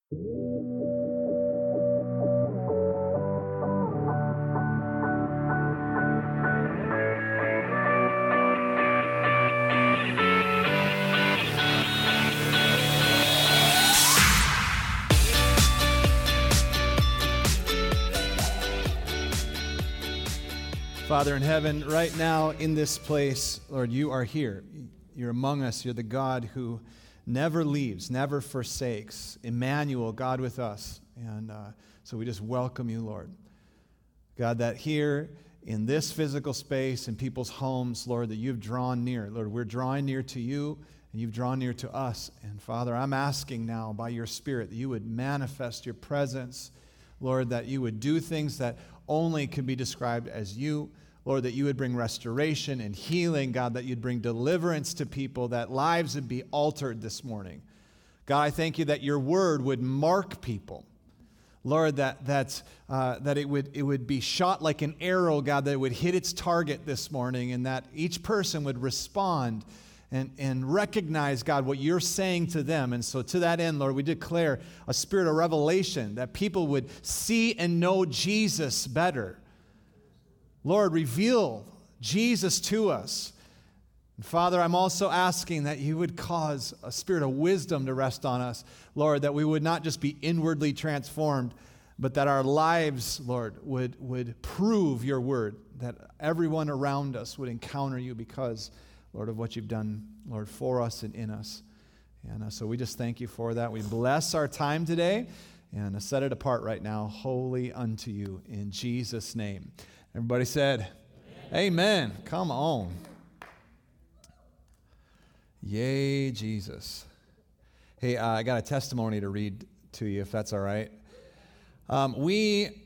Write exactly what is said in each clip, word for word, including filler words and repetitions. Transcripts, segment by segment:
Father in heaven, right now in this place, Lord, you are here. You're among us. You're the God who never leaves, never forsakes. Emmanuel, God with us. And uh, so we just welcome you, Lord. God, that here in this physical space, in people's homes, Lord, that you've drawn near. Lord, we're drawing near to you, and you've drawn near to us. And Father, I'm asking now by your Spirit that you would manifest your presence, Lord, that you would do things that only can be described as you. Lord, that you would bring restoration and healing, God, that you'd bring deliverance to people, that lives would be altered this morning. God, I thank you that your word would mark people. Lord, that that, uh, that it would, it would be shot like an arrow, God, that it would hit its target this morning, and that each person would respond and, and recognize, God, what you're saying to them. And so to that end, Lord, we declare a spirit of revelation, that people would see and know Jesus better. Lord, reveal Jesus to us. And Father, I'm also asking that you would cause a spirit of wisdom to rest on us, Lord, that we would not just be inwardly transformed, but that our lives, Lord, would, would prove your word, that everyone around us would encounter you because, Lord, of what you've done, Lord, for us and in us. And uh, so we just thank you for that. We bless our time today and uh, set it apart right now, holy unto you, in Jesus' name. Everybody said, Amen. Amen. Come on. Yay, Jesus. Hey, uh, I got a testimony to read to you, if that's all right. Um, we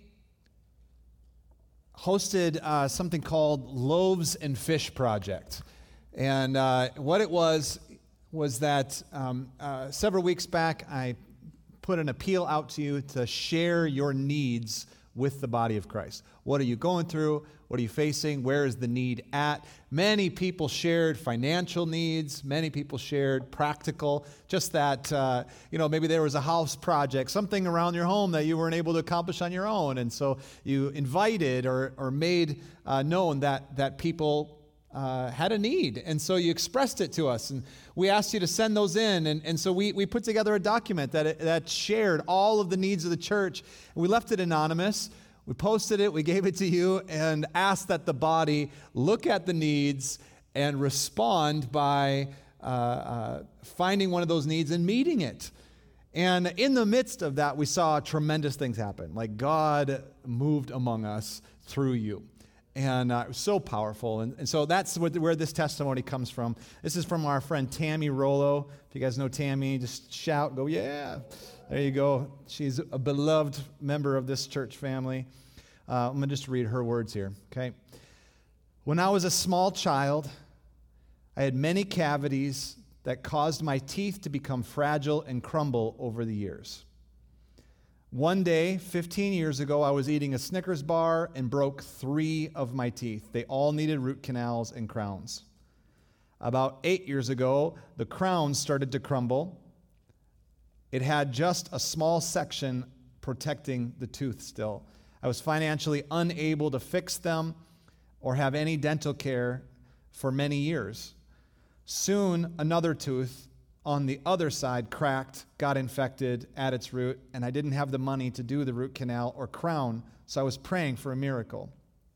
hosted uh, something called Loaves and Fish Project. And uh, what it was, was that um, uh, several weeks back, I put an appeal out to you to share your needs with the body of Christ. What are you going through? What are you facing? Where is the need at? Many people shared financial needs. Many people shared practical, just that, uh, you know, maybe there was a house project, something around your home that you weren't able to accomplish on your own. And so you invited or, or made uh, known that, that people Uh, had a need, and so you expressed it to us, and we asked you to send those in, and, and so we, we put together a document that, that shared all of the needs of the church, and we left it anonymous. We posted it, we gave it to you, and asked that the body look at the needs and respond by uh, uh, finding one of those needs and meeting it. And in the midst of that, we saw tremendous things happen, like God moved among us through you. And uh, it was so powerful. And, and so that's what, where this testimony comes from. This is from our friend Tammy Rollo. If you guys know Tammy, just shout, go, yeah. There you go. She's a beloved member of this church family. Uh, I'm going to just read her words here, okay? When I was a small child, I had many cavities that caused my teeth to become fragile and crumble over the years. One day, fifteen years ago, I was eating a Snickers bar and broke three of my teeth. They all needed root canals and crowns. About eight years ago, the crowns started to crumble. It had just a small section protecting the tooth still. I was financially unable to fix them or have any dental care for many years. Soon, another tooth on the other side cracked, got infected at its root, and I didn't have the money to do the root canal or crown, so I was praying for a miracle.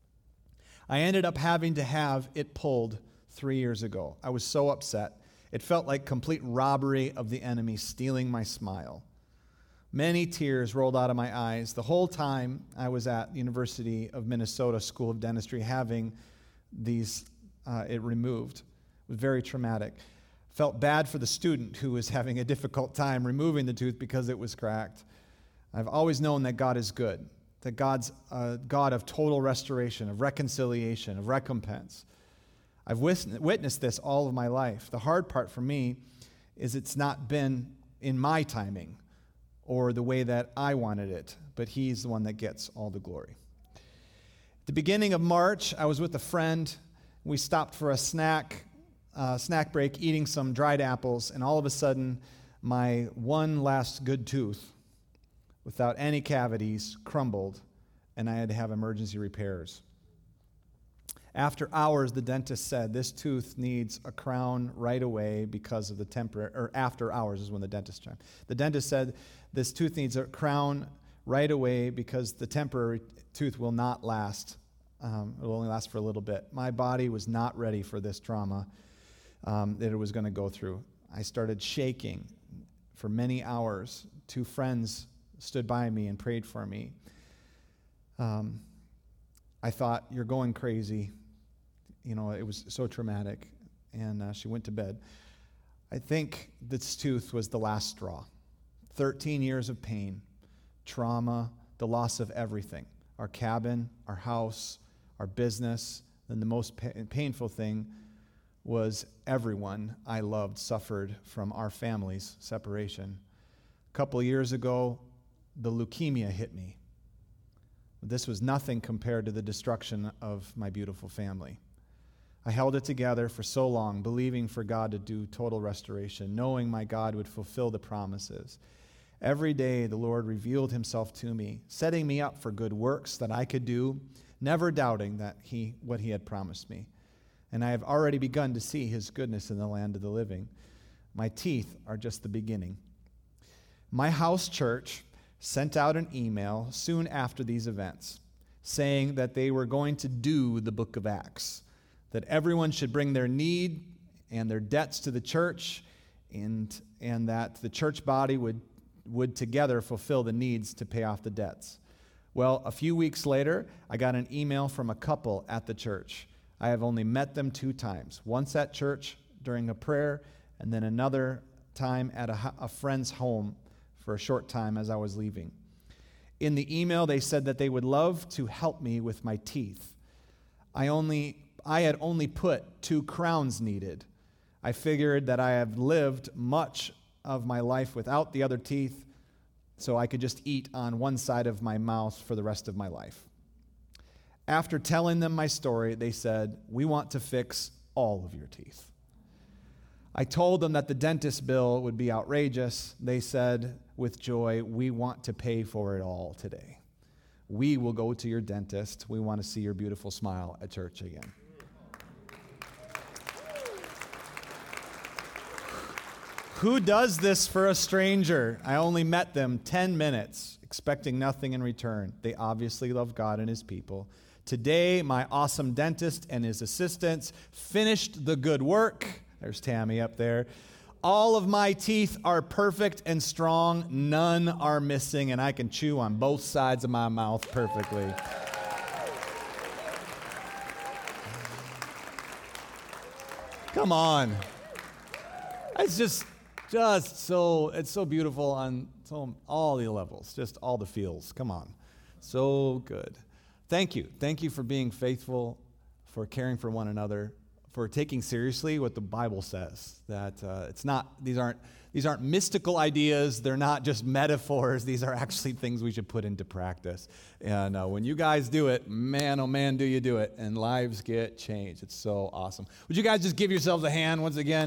I ended up having to have it pulled three years ago. I was so upset. It felt like complete robbery of the enemy stealing my smile. Many tears rolled out of my eyes the whole time I was at the University of Minnesota School of Dentistry having these uh, it removed. It was very traumatic. Felt bad for the student who was having a difficult time removing the tooth because it was cracked. I've always known that God is good, that God's a God of total restoration, of reconciliation, of recompense. I've witnessed this all of my life. The hard part for me is it's not been in my timing or the way that I wanted it, but He's the one that gets all the glory. At the beginning of March, I was with a friend. We stopped for a snack Uh, snack break, eating some dried apples, and all of a sudden, my one last good tooth without any cavities, crumbled, and I had to have emergency repairs. After hours, the dentist said, this tooth needs a crown right away because of the temporary, or after hours is when the dentist chimed. The dentist said, this tooth needs a crown right away because the temporary tooth will not last. Um, it will only last for a little bit. My body was not ready for this trauma um, that it was going to go through. I started shaking for many hours. Two friends stood by me and prayed for me. Um, I thought, you're going crazy. You know, it was so traumatic. And uh, she went to bed. I think this tooth was the last straw. thirteen years of pain, trauma, the loss of everything. Our cabin, our house, our business. And the most pa- painful thing was everyone I loved suffered from our family's separation. A couple of years ago, the leukemia hit me. This was nothing compared to the destruction of my beautiful family. I held it together for so long, believing for God to do total restoration, knowing my God would fulfill the promises. Every day, the Lord revealed himself to me, setting me up for good works that I could do, never doubting that he what he had promised me. And I have already begun to see his goodness in the land of the living. My teeth are just the beginning. My house church sent out an email soon after these events saying that they were going to do the book of Acts, that everyone should bring their need and their debts to the church, and, and that the church body would, would together fulfill the needs to pay off the debts. Well, a few weeks later, I got an email from a couple at the church. I have only met them two times, once at church during a prayer, and then another time at a, a friend's home for a short time as I was leaving. In the email, they said that they would love to help me with my teeth. I only, I had only put two crowns needed. I figured that I have lived much of my life without the other teeth, so I could just eat on one side of my mouth for the rest of my life. After telling them my story, they said, we want to fix all of your teeth. I told them that the dentist bill would be outrageous. They said with joy, we want to pay for it all today. We will go to your dentist. We want to see your beautiful smile at church again. Who does this for a stranger? I only met them ten minutes, expecting nothing in return. They obviously love God and his people. Today, my awesome dentist and his assistants finished the good work. There's Tammy up there. All of my teeth are perfect and strong. None are missing, and I can chew on both sides of my mouth perfectly. Come on. It's just, just so, it's so beautiful on so all the levels, just all the feels. Come on. So good. Thank you. Thank you for being faithful, for caring for one another, for taking seriously what the Bible says, that uh, it's not, these aren't, these aren't mystical ideas, they're not just metaphors, these are actually things we should put into practice. And uh, when you guys do it, man, oh man, do you do it, and lives get changed. It's so awesome. Would you guys just give yourselves a hand once again?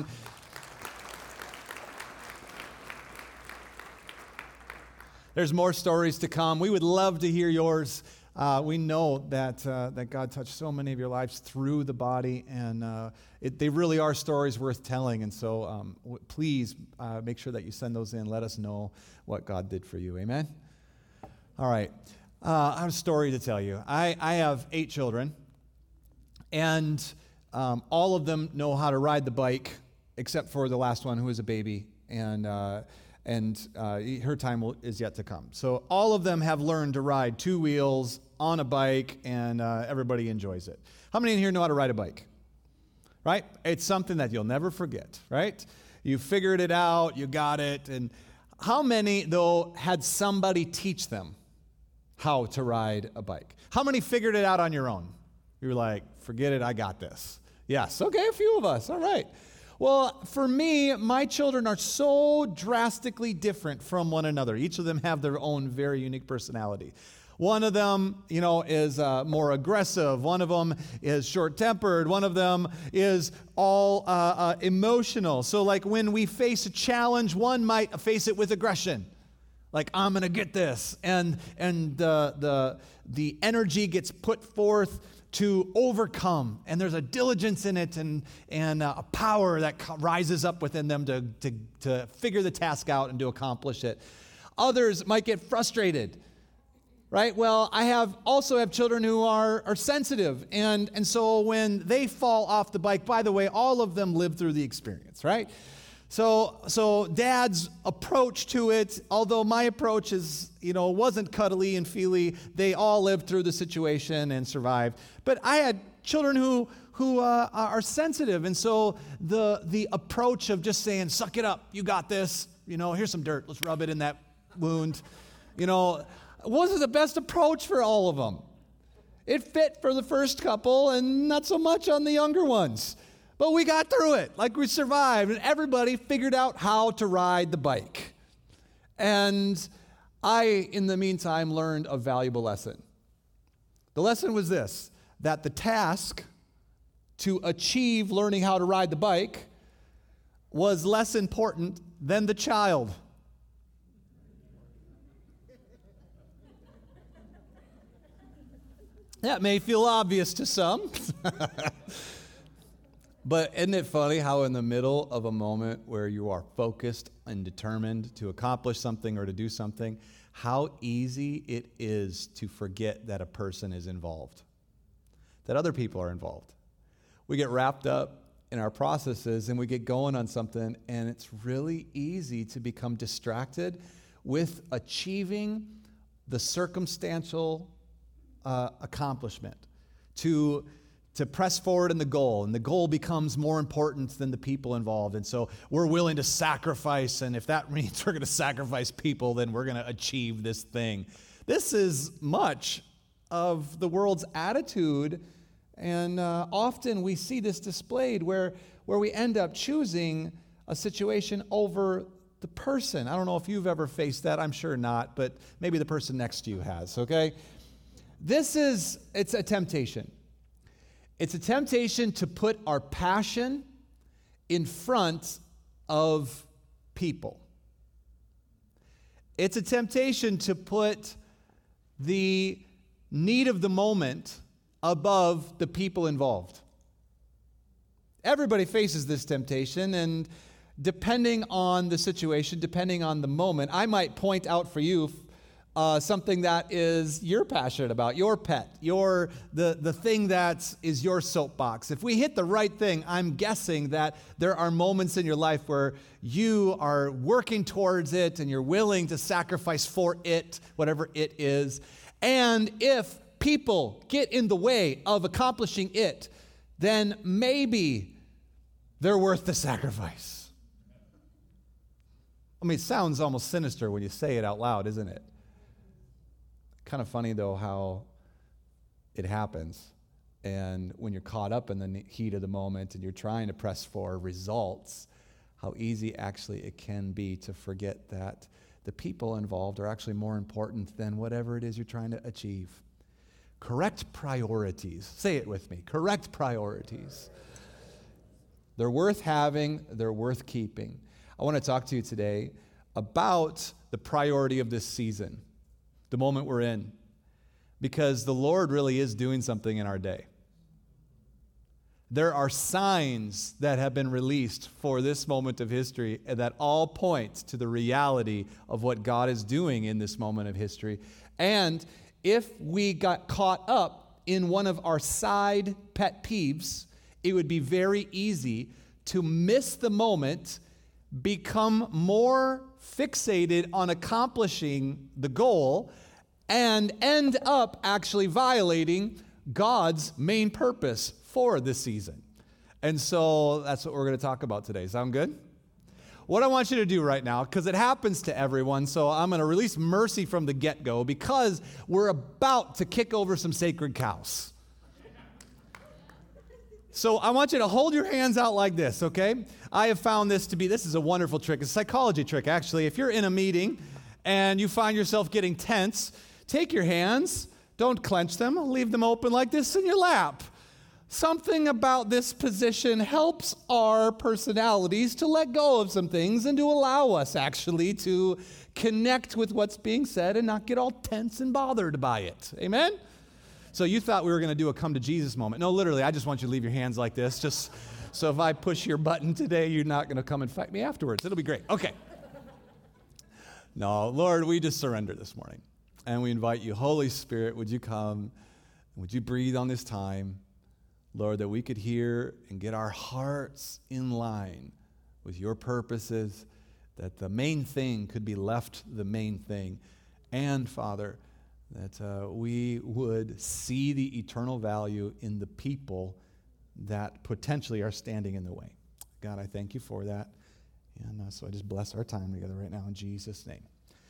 There's more stories to come. We would love to hear yours. Uh, we know that uh, that God touched so many of your lives through the body, and uh, it, they really are stories worth telling. And so um, w- please uh, make sure that you send those in. Let us know what God did for you. Amen? All right. Uh, I have a story to tell you. I, I have eight children, and um, all of them know how to ride the bike, except for the last one who is a baby, and uh, and uh, her time will, is yet to come. So all of them have learned to ride two wheels on a bike, and uh, everybody enjoys it. How many in here know how to ride a bike? Right? It's something that you'll never forget, right? You figured it out, you got it, and how many, though, had somebody teach them how to ride a bike? How many figured it out on your own? You were like, forget it, I got this. Yes, okay, a few of us, all right. Well, for me, my children are so drastically different from one another. Each of them have their own very unique personality. One of them, you know, is uh, more aggressive. One of them is short-tempered. One of them is all uh, uh, emotional. So like when we face a challenge, one might face it with aggression. Like, I'm going to get this. And and the, the, the energy gets put forth to overcome. And there's a diligence in it and, and a power that rises up within them to, to, to figure the task out and to accomplish it. Others might get frustrated. Right? Well, I have also have children who are, are sensitive. And, and so when they fall off the bike, by the way, all of them live through the experience, right? So so dad's approach to it, although my approach is, you know, wasn't cuddly and feely, they all lived through the situation and survived. But I had children who who uh, are sensitive. And so the the approach of just saying, suck it up, you got this, you know, here's some dirt, let's rub it in that wound, you know, wasn't the best approach for all of them. It fit for the first couple and not so much on the younger ones. But we got through it, like we survived, and everybody figured out how to ride the bike. And I, in the meantime, learned a valuable lesson. The lesson was this, that the task to achieve learning how to ride the bike was less important than the child. That may feel obvious to some. But isn't it funny how in the middle of a moment where you are focused and determined to accomplish something or to do something, how easy it is to forget that a person is involved, that other people are involved. We get wrapped up in our processes and we get going on something, and it's really easy to become distracted with achieving the circumstantial uh, accomplishment, to to press forward in the goal, and the goal becomes more important than the people involved. And so we're willing to sacrifice, and if that means we're going to sacrifice people, then we're going to achieve this thing. This is much of the world's attitude, and uh, often we see this displayed where, where we end up choosing a situation over the person. I don't know if you've ever faced that. I'm sure not, but maybe the person next to you has, okay? This is, it's a temptation. It's a temptation to put our passion in front of people. It's a temptation to put the need of the moment above the people involved. Everybody faces this temptation, and depending on the situation, depending on the moment, I might point out for you Uh, something that is you're passionate about, your pet, your the, the thing that is your soapbox. If we hit the right thing, I'm guessing that there are moments in your life where you are working towards it and you're willing to sacrifice for it, whatever it is. And if people get in the way of accomplishing it, then maybe they're worth the sacrifice. I mean, it sounds almost sinister when you say it out loud, isn't it? Kind of funny, though, how it happens. And when you're caught up in the heat of the moment and you're trying to press for results, how easy actually it can be to forget that the people involved are actually more important than whatever it is you're trying to achieve. Correct priorities. Say it with me. Correct priorities. They're worth having. They're worth keeping. I want to talk to you today about the priority of this season, the moment we're in, because the Lord really is doing something in our day. There are signs that have been released for this moment of history that all point to the reality of what God is doing in this moment of history. And if we got caught up in one of our side pet peeves, it would be very easy to miss the moment, become more fixated on accomplishing the goal, and end up actually violating God's main purpose for this season. And so that's what we're going to talk about today. Sound good? What I want you to do right now, because it happens to everyone, so I'm going to release mercy from the get-go because we're about to kick over some sacred cows. So I want you to hold your hands out like this, okay? I have found this to be, this is a wonderful trick. It's a psychology trick, actually. If you're in a meeting and you find yourself getting tense, take your hands, don't clench them, leave them open like this in your lap. something about this position helps our personalities to let go of some things and to allow us actually to connect with what's being said and not get all tense and bothered by it. Amen? So you thought we were going to do a come to Jesus moment. No, literally, I just want you to leave your hands like this. Just so if I push your button today, you're not going to come and fight me afterwards. It'll be great. Okay. No, Lord, we just surrender this morning. And we invite you, Holy Spirit, would you come? Would you breathe on this time, Lord, that we could hear and get our hearts in line with your purposes, that the main thing could be left the main thing. And, Father, that uh, we would see the eternal value in the people that potentially are standing in the way. God, I thank you for that. And uh, so I just bless our time together right now in Jesus' name.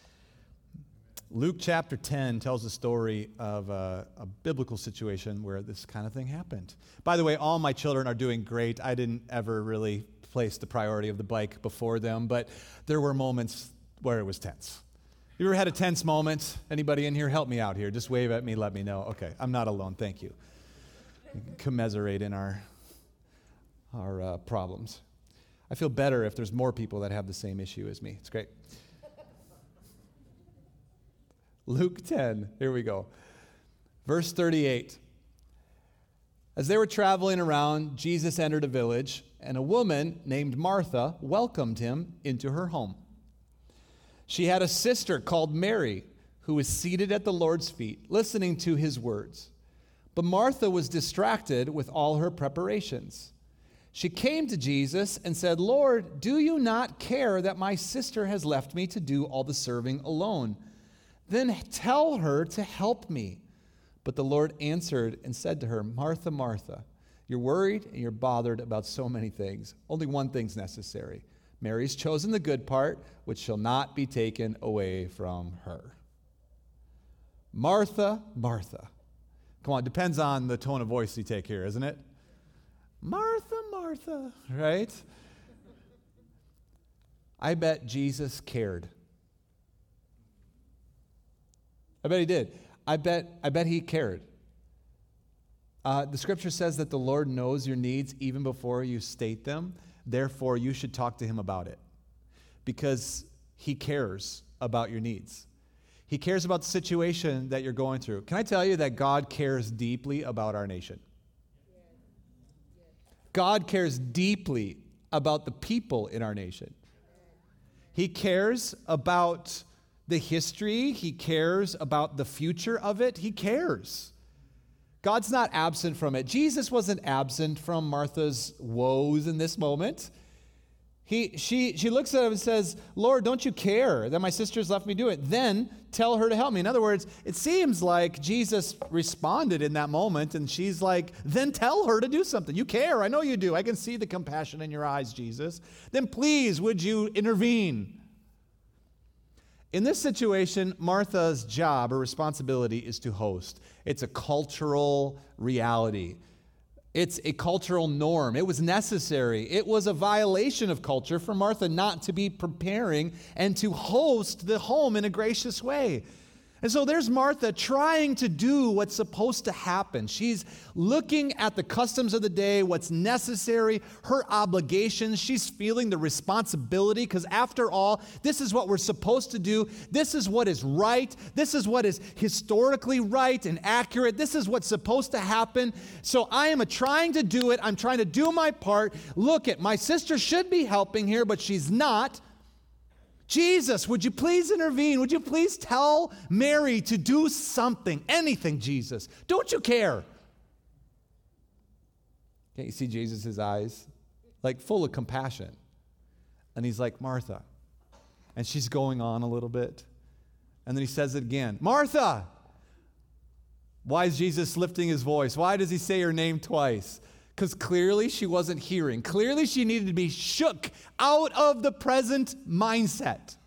Luke chapter ten tells the story of a, a biblical situation where this kind of thing happened. By the way, all my children are doing great. I didn't ever really place the priority of the bike before them, but there were moments where it was tense. You ever had a tense moment? Anybody in here? Help me out here. Just wave at me, let me know. Okay, I'm not alone. Thank you. Commiserate in our, our uh, problems. I feel better if there's more people that have the same issue as me. It's great. Luke ten, here we go. Verse thirty-eight. As they were traveling around, Jesus entered a village, and a woman named Martha welcomed him into her home. She had a sister called Mary, who was seated at the Lord's feet, listening to his words. But Martha was distracted with all her preparations. She came to Jesus and said, "Lord, do you not care that my sister has left me to do all the serving alone? Then tell her to help me." But the Lord answered and said to her, "Martha, Martha, you're worried and you're bothered about so many things. Only one thing's necessary. Mary's chosen the good part, which shall not be taken away from her." Martha, Martha. Come on, depends on the tone of voice you take here, isn't it? Martha, Martha, right? I bet Jesus cared. I bet he did. I bet, I bet he cared. Uh, the scripture says that the Lord knows your needs even before you state them. Therefore, you should talk to him about it because he cares about your needs. He cares about the situation that you're going through. Can I tell you that God cares deeply about our nation? God cares deeply about the people in our nation. He cares about the history. He cares about the future of it. He cares. God's not absent from it. Jesus wasn't absent from Martha's woes in this moment. He, she, she looks at him and says, "Lord, don't you care that my sister's left me do it? Then tell her to help me." In other words, it seems like Jesus responded in that moment, and she's like, "Then tell her to do something. You care. I know you do. I can see the compassion in your eyes, Jesus. Then please, would you intervene?" In this situation, Martha's job or responsibility is to host. It's a cultural reality. It's a cultural norm. It was necessary. It was a violation of culture for Martha not to be preparing and to host the home in a gracious way. And so there's Martha trying to do what's supposed to happen. She's looking at the customs of the day, what's necessary, her obligations. She's feeling the responsibility because after all, this is what we're supposed to do. This is what is right. This is what is historically right and accurate. This is what's supposed to happen. So I am trying to do it. I'm trying to do my part. Look at my sister should be helping here, but she's not. Jesus, would you please intervene? Would you please tell Mary to do something, anything, Jesus? Don't you care? Can't you see Jesus' eyes? Like full of compassion. And he's like, "Martha." And she's going on a little bit. And then he says it again, "Martha." Why is Jesus lifting his voice? Why does he say her name twice? Because clearly she wasn't hearing. Clearly she needed to be shook out of the present mindset.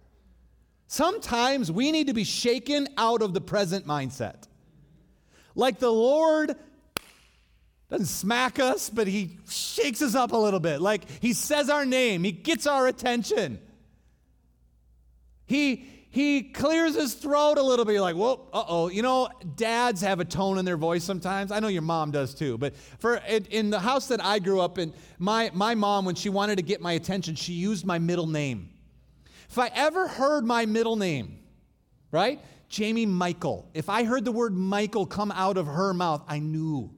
Sometimes we need to be shaken out of the present mindset. Like the Lord doesn't smack us, but he shakes us up a little bit. Like he says our name. He gets our attention. He, he clears his throat a little bit. You're like, whoa, uh-oh. You know, dads have a tone in their voice sometimes. I know your mom does too. But for in, in the house that I grew up in, my, my mom, when she wanted to get my attention, she used my middle name. If I ever heard my middle name, right, Jamie Michael, if I heard the word Michael come out of her mouth, I knew.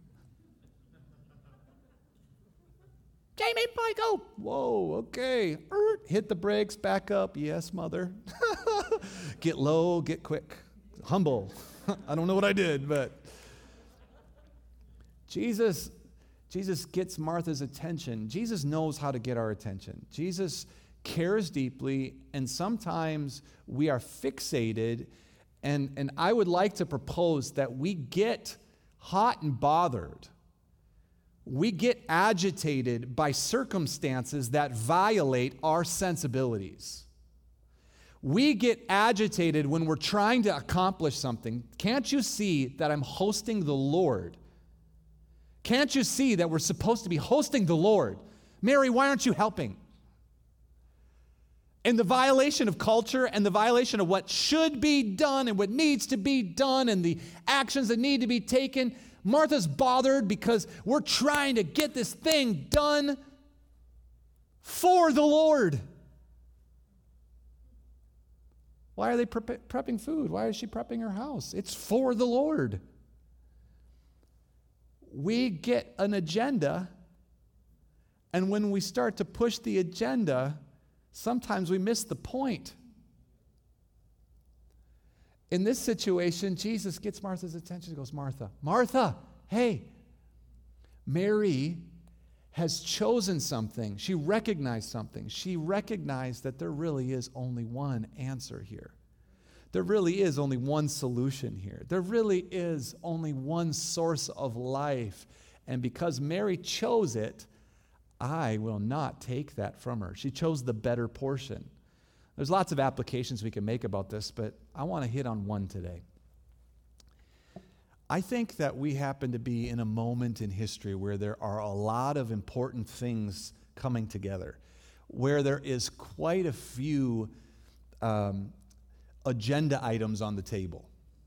Jamie Michael. Whoa, okay. Er, hit the brakes, back up. Yes, mother. Get low, get quick. Humble. I don't know what I did, but Jesus, Jesus gets Martha's attention. Jesus knows how to get our attention. Jesus cares deeply, and sometimes we are fixated, and, and I would like to propose that we get hot and bothered. We get agitated by circumstances that violate our sensibilities. We get agitated when we're trying to accomplish something. Can't you see that I'm hosting the Lord? Can't you see that we're supposed to be hosting the Lord? Mary, why aren't you helping? And the violation of culture and the violation of what should be done and what needs to be done and the actions that need to be taken, Martha's bothered because we're trying to get this thing done for the Lord. Why are they pre- prepping food? Why is she prepping her house? It's for the Lord. We get an agenda, and when we start to push the agenda, sometimes we miss the point. In this situation, Jesus gets Martha's attention. He goes, Martha, Martha, hey, Mary has chosen something. She recognized something. She recognized that there really is only one answer here. There really is only one solution here. There really is only one source of life. And because Mary chose it, I will not take that from her. She chose the better portion. There's lots of applications we can make about this, but I want to hit on one today. I think that we happen to be in a moment in history where there are a lot of important things coming together, where there is quite a few um, agenda items on the table.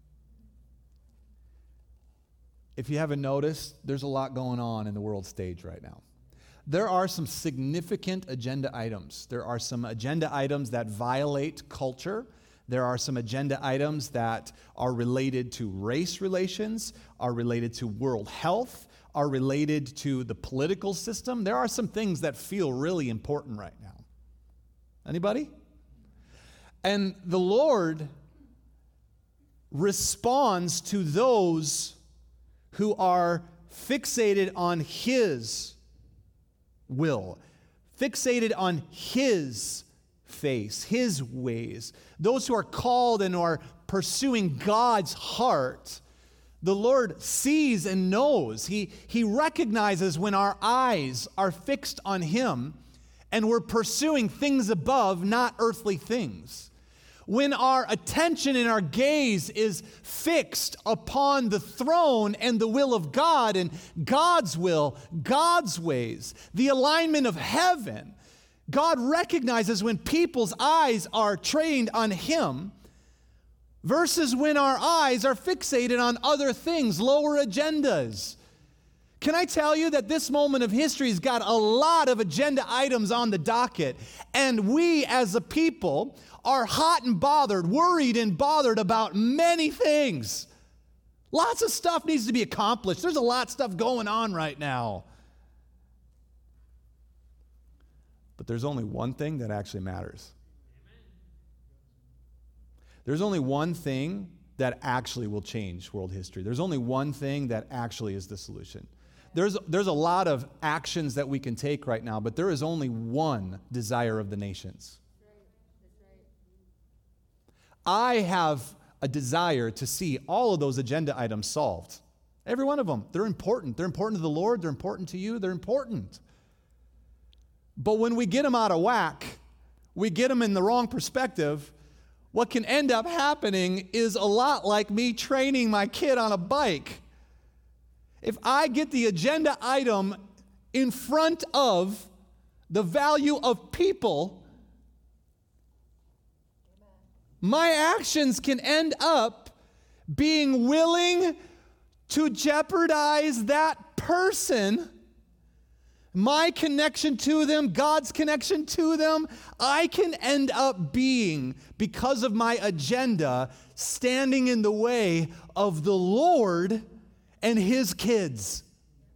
If you haven't noticed, there's a lot going on in the world stage right now. There are some significant agenda items. There are some agenda items that violate culture. There are some agenda items that are related to race relations, are related to world health, are related to the political system. There are some things that feel really important right now. Anybody? And the Lord responds to those who are fixated on His will, fixated on His face, His ways. Those who are called and are pursuing God's heart, the Lord sees and knows. He, he recognizes when our eyes are fixed on Him and we're pursuing things above, not earthly things. When our attention and our gaze is fixed upon the throne and the will of God and God's will, God's ways, the alignment of heaven, God recognizes when people's eyes are trained on Him versus when our eyes are fixated on other things, lower agendas. Can I tell you that this moment of history has got a lot of agenda items on the docket, and we as a people are hot and bothered, worried and bothered about many things. Lots of stuff needs to be accomplished. There's a lot of stuff going on right now. But there's only one thing that actually matters. There's only one thing that actually will change world history. There's only one thing that actually is the solution. There's, there's a lot of actions that we can take right now, but there is only one desire of the nations. I have a desire to see all of those agenda items solved. Every one of them. They're important. They're important to the Lord. They're important to you. They're important. But when we get them out of whack, we get them in the wrong perspective, what can end up happening is a lot like me training my kid on a bike. If I get the agenda item in front of the value of people, My actions can end up being willing to jeopardize that person, my connection to them, God's connection to them. I can end up being, because of my agenda, standing in the way of the Lord and His kids.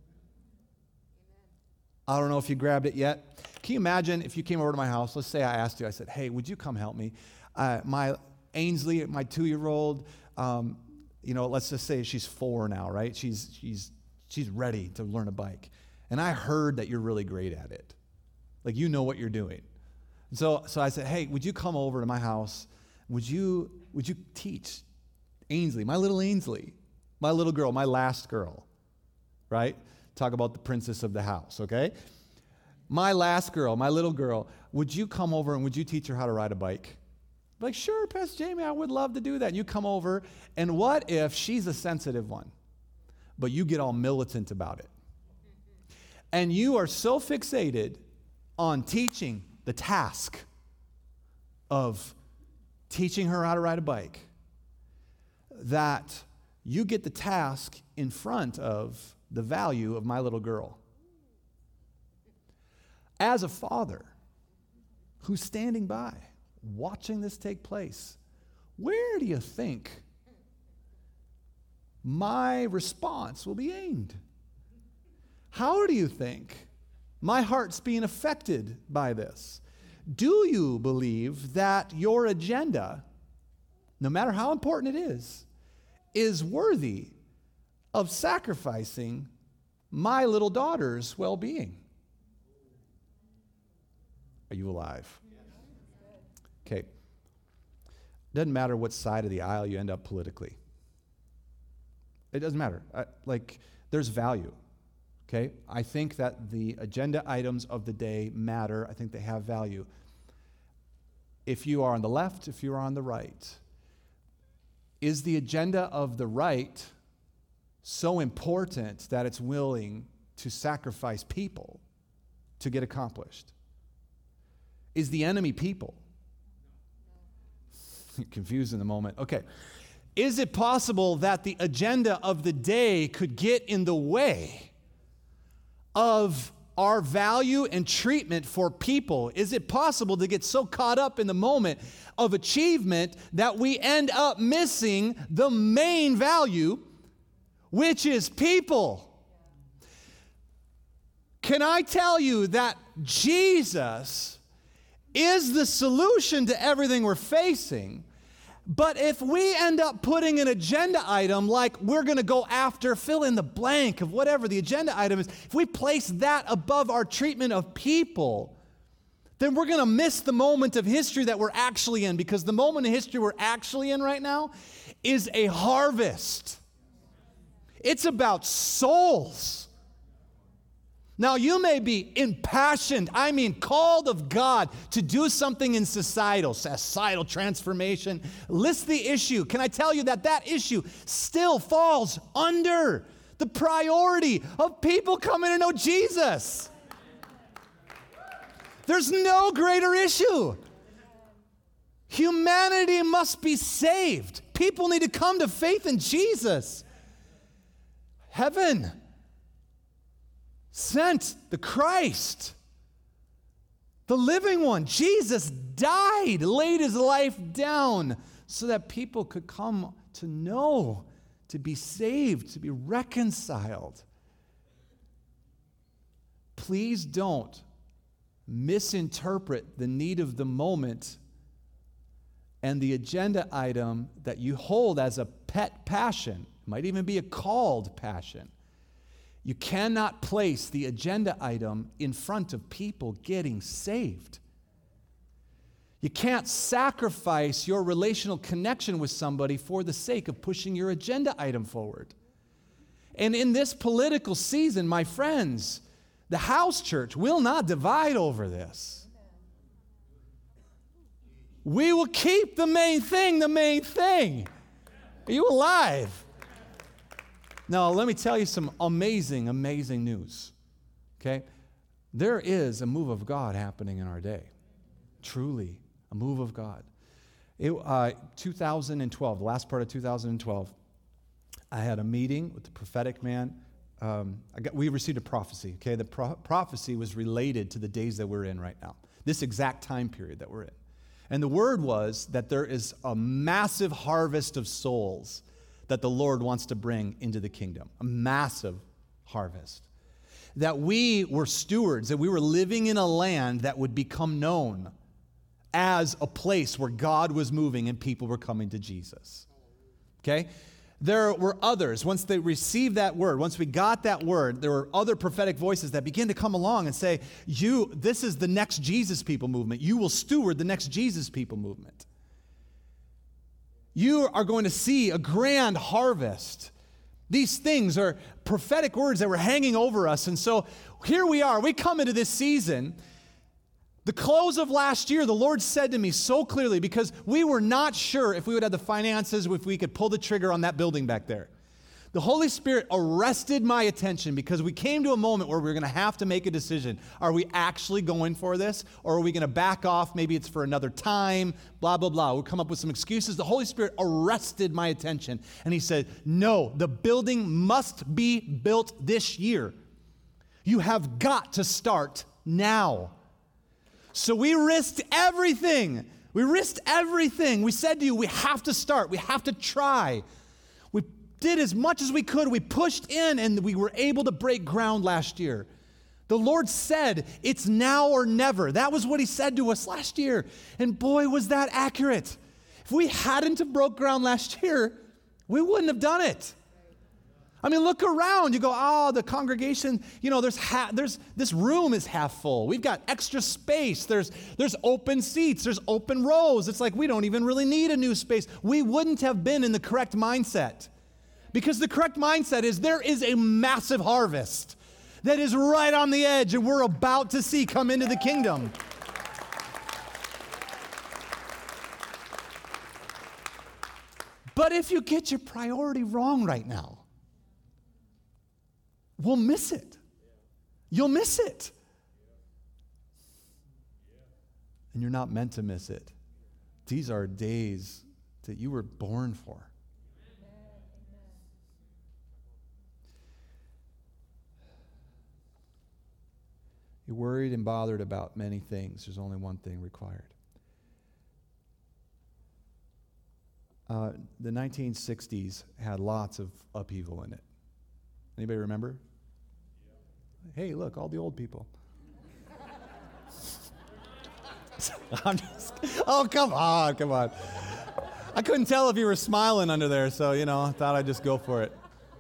I don't know if you grabbed it yet. Can you imagine if you came over to my house? Let's say I asked you, I said, hey, would you come help me? Uh, my Ainsley, my two-year-old, um, you know, let's just say she's four now, right? She's she's she's ready to learn a bike. And I heard that you're really great at it. Like, you know what you're doing. And so so I said, hey, would you come over to my house? Would you would you teach Ainsley, my little Ainsley, my little girl, my last girl, right? Talk about the princess of the house, okay? My last girl, my little girl, would you come over and would you teach her how to ride a bike? Like, sure, Pastor Jamie, I would love to do that. And you come over, and what if she's a sensitive one, but you get all militant about it? And you are so fixated on teaching the task of teaching her how to ride a bike that you get the task in front of the value of my little girl. As a father who's standing by, watching this take place, where do you think my response will be aimed? How do you think my heart's being affected by this? Do you believe that your agenda, no matter how important it is, is worthy of sacrificing my little daughter's well-being? Are you alive? Okay. Doesn't matter what side of the aisle you end up politically. It doesn't matter. I, like, there's value. Okay? I think that the agenda items of the day matter. I think they have value. If you are on the left, if you are on the right, is the agenda of the right so important that it's willing to sacrifice people to get accomplished? Is the enemy people? Confused in the moment. Okay. Is it possible that the agenda of the day could get in the way of our value and treatment for people? Is it possible to get so caught up in the moment of achievement that we end up missing the main value, which is people? Can I tell you that Jesus is the solution to everything we're facing? But if we end up putting an agenda item like we're going to go after, fill in the blank of whatever the agenda item is, if we place that above our treatment of people, then we're going to miss the moment of history that we're actually in, because the moment of history we're actually in right now is a harvest. It's about souls. Now, you may be impassioned, I mean called of God to do something in societal, societal transformation. List the issue. Can I tell you that that issue still falls under the priority of people coming to know Jesus? There's no greater issue. Humanity must be saved. People need to come to faith in Jesus. Heaven sent the Christ, the living one. Jesus died, laid his life down so that people could come to know, to be saved, to be reconciled. Please don't misinterpret the need of the moment and the agenda item that you hold as a pet passion. It might even be a called passion. You cannot place the agenda item in front of people getting saved. You can't sacrifice your relational connection with somebody for the sake of pushing your agenda item forward. And in this political season, my friends, the house church will not divide over this. We will keep the main thing the main thing. Are you alive? Now, let me tell you some amazing, amazing news, okay? There is a move of God happening in our day. Truly, a move of God. It, uh, two thousand twelve, the last part of two thousand twelve, I had a meeting with the prophetic man. Um, I got, we received a prophecy, okay? The pro- prophecy was related to the days that we're in right now, this exact time period that we're in. And the word was that there is a massive harvest of souls that the Lord wants to bring into the kingdom, a massive harvest. That we were stewards, that we were living in a land that would become known as a place where God was moving and people were coming to Jesus. Okay? There were others, once they received that word, once we got that word, there were other prophetic voices that began to come along and say, you, this is the next Jesus people movement. You will steward the next Jesus people movement. You are going to see a grand harvest. These things are prophetic words that were hanging over us. And so here we are. We come into this season. The close of last year, the Lord said to me so clearly, because we were not sure if we would have the finances, if we could pull the trigger on that building back there. The Holy Spirit arrested my attention because we came to a moment where we were going to have to make a decision. Are we actually going for this? Or are we going to back off? Maybe it's for another time, blah, blah, blah. We'll come up with some excuses. The Holy Spirit arrested my attention. And he said, no, the building must be built this year. You have got to start now. So we risked everything. We risked everything. We said to you, we have to start. We have to try. We did as much as we could. We pushed in, and we were able to break ground last year. The Lord said, it's now or never. That was what he said to us last year. And boy, was that accurate. If we hadn't have broke ground last year, we wouldn't have done it. I mean, look around. You go, oh, the congregation, you know, there's ha- there's this room is half full. We've got extra space. There's there's open seats. There's open rows. It's like we don't even really need a new space. We wouldn't have been in the correct mindset. Because the correct mindset is there is a massive harvest that is right on the edge and we're about to see come into the kingdom. But if you get your priority wrong right now, we'll miss it. You'll miss it. And you're not meant to miss it. These are days that you were born for. You're worried and bothered about many things. There's only one thing required. Uh, the nineteen sixties had lots of upheaval in it. Anybody remember? Yeah. Hey, look, all the old people. I'm just, oh, come on, come on. I couldn't tell if you were smiling under there, so, you know, I thought I'd just go for it.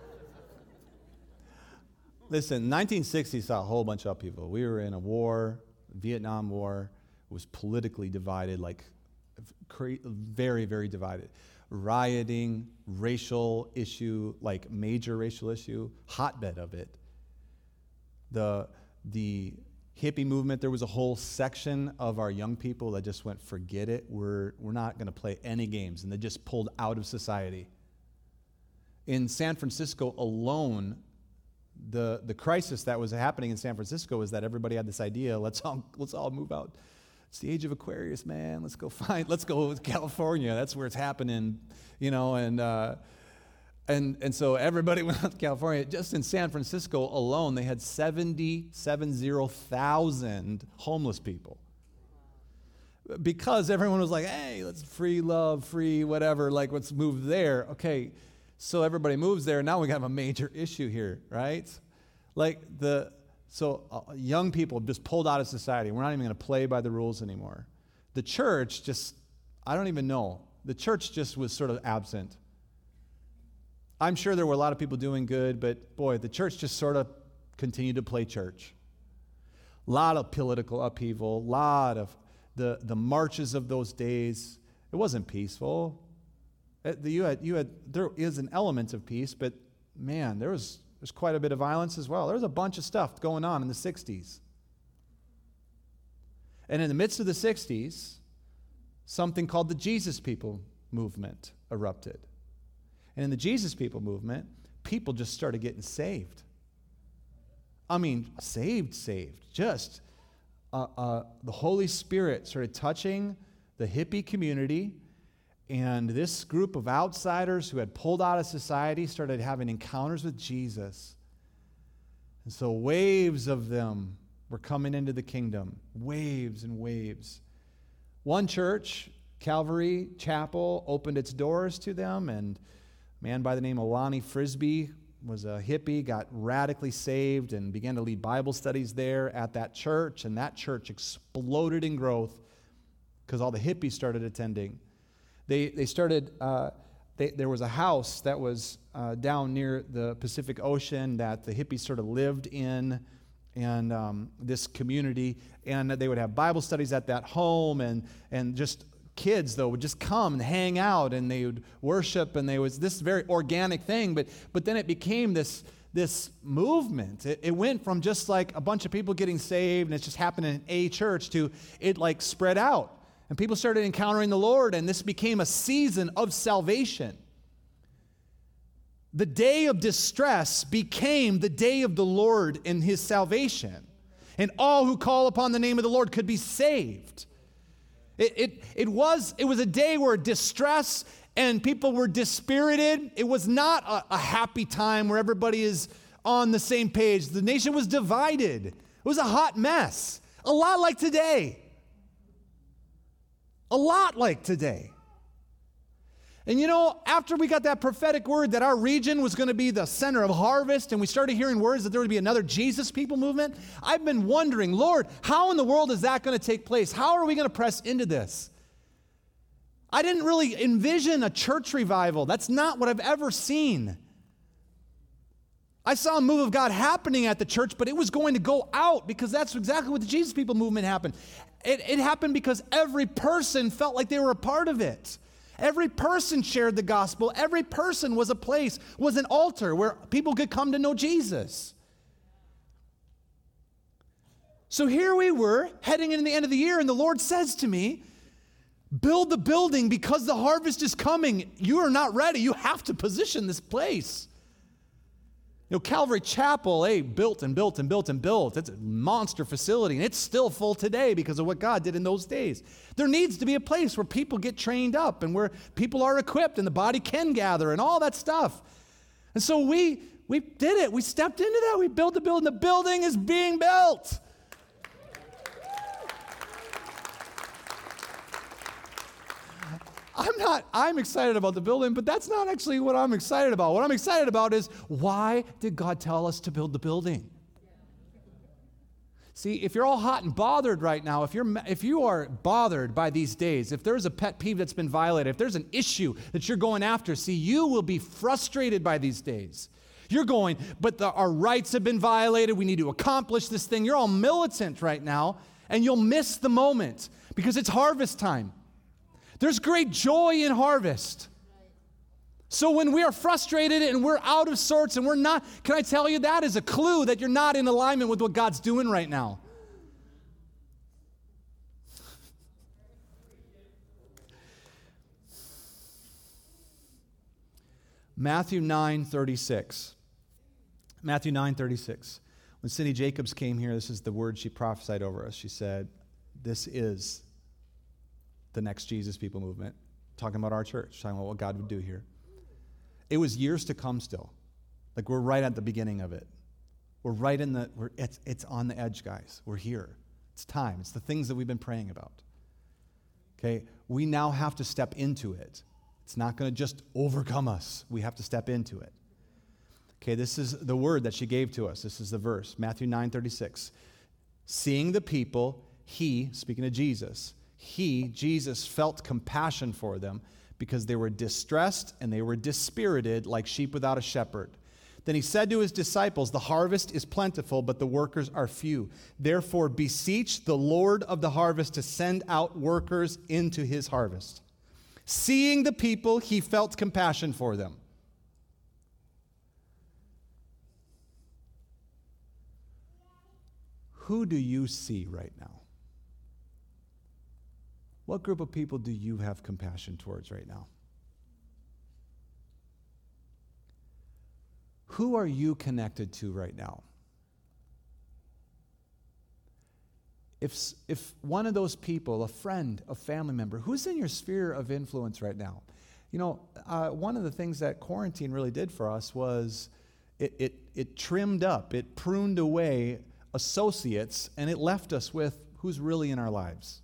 Listen, nineteen sixty saw a whole bunch of upheaval. We were in a war, Vietnam War. It was politically divided, like very, very divided. Rioting, racial issue, like major racial issue, hotbed of it. The the hippie movement, there was a whole section of our young people that just went, forget it, we're we're not going to play any games, and they just pulled out of society. In San Francisco alone, the the crisis that was happening in San Francisco is that everybody had this idea, let's all let's all move out. It's the age of Aquarius, man. Let's go find, let's go to California. That's where it's happening, you know, and uh, and and so everybody went out to California. Just in San Francisco alone, they had seventy-seven thousand homeless people. Because everyone was like, hey, let's free love, free whatever, like let's move there. Okay, so everybody moves there. Now we have a major issue here, right? Like the... So uh, young people just pulled out of society. We're not even going to play by the rules anymore. The church just, I don't even know. The church just was sort of absent. I'm sure there were a lot of people doing good, but boy, the church just sort of continued to play church. A lot of political upheaval, a lot of the, the marches of those days. It wasn't peaceful. It, the, you had, you had, there is an element of peace, but man, there was... There's quite a bit of violence as well. There was a bunch of stuff going on in the sixties. And in the midst of the sixties, something called the Jesus People movement erupted. And in the Jesus People movement, people just started getting saved. I mean, saved, saved. Just uh, uh, the Holy Spirit started touching the hippie community, And this group of outsiders who had pulled out of society started having encounters with Jesus. And so waves of them were coming into the kingdom. Waves and waves. One church, Calvary Chapel, opened its doors to them, and a man by the name of Lonnie Frisbee was a hippie, got radically saved, and began to lead Bible studies there at that church, and that church exploded in growth because all the hippies started attending. They they started, uh, they, there was a house that was uh, down near the Pacific Ocean that the hippies sort of lived in, and um, this community, and they would have Bible studies at that home, and and just kids, though, would just come and hang out, and they would worship, and they was this very organic thing, but but then it became this this movement. It, it went from just like a bunch of people getting saved, and it's just happening in a church, to it like spread out. And people started encountering the Lord, and this became a season of salvation. The day of distress became the day of the Lord in his salvation. And all who call upon the name of the Lord could be saved. It, it, it, was, it was a day where distress and people were dispirited. It was not a, a happy time where everybody is on the same page. The nation was divided. It was a hot mess. A lot like today. A lot like today. And you know, after we got that prophetic word that our region was going to be the center of harvest, and we started hearing words that there would be another Jesus people movement, I've been wondering, Lord, how in the world is that going to take place? How are we going to press into this? I didn't really envision a church revival. That's not what I've ever seen. I saw a move of God happening at the church, but it was going to go out, because that's exactly what the Jesus people movement happened. It, it happened because every person felt like they were a part of it. Every person shared the gospel. Every person was a place, was an altar where people could come to know Jesus. So here we were, heading into the end of the year, and the Lord says to me, build the building because the harvest is coming. You are not ready. You have to position this place. You know, Calvary Chapel, hey, built and built and built and built. It's a monster facility, and it's still full today because of what God did in those days. There needs to be a place where people get trained up and where people are equipped and the body can gather and all that stuff. And so we we did it. We stepped into that. We built the building. The building is being built. I'm not, I'm excited about the building, but that's not actually what I'm excited about. What I'm excited about is, why did God tell us to build the building? See, if you're all hot and bothered right now, if you're if you are bothered by these days, if there's a pet peeve that's been violated, if there's an issue that you're going after, see, you will be frustrated by these days. You're going, but the, our rights have been violated. We need to accomplish this thing. You're all militant right now, and you'll miss the moment because it's harvest time. There's great joy in harvest. So when we are frustrated and we're out of sorts and we're not, can I tell you, that is a clue that you're not in alignment with what God's doing right now. Matthew nine thirty-six. Matthew nine thirty-six. When Cindy Jacobs came here, this is the word she prophesied over us. She said, this is the next Jesus people movement, talking about our church, talking about what God would do here. It was years to come still. Like, we're right at the beginning of it. We're right in the, we're, it's, it's on the edge, guys. We're here. It's time. It's the things that we've been praying about. Okay? We now have to step into it. It's not going to just overcome us. We have to step into it. Okay, this is the word that she gave to us. This is the verse, Matthew nine thirty-six. Seeing the people, he, speaking of Jesus, He, Jesus, felt compassion for them because they were distressed and they were dispirited like sheep without a shepherd. Then he said to his disciples, the harvest is plentiful, but the workers are few. Therefore, beseech the Lord of the harvest to send out workers into his harvest. Seeing the people, he felt compassion for them. Who do you see right now? What group of people do you have compassion towards right now? Who are you connected to right now? If, s- if one of those people, a friend, a family member, who's in your sphere of influence right now? You know, uh, one of the things that quarantine really did for us was it, it, it trimmed up, it pruned away associates, and it left us with who's really in our lives.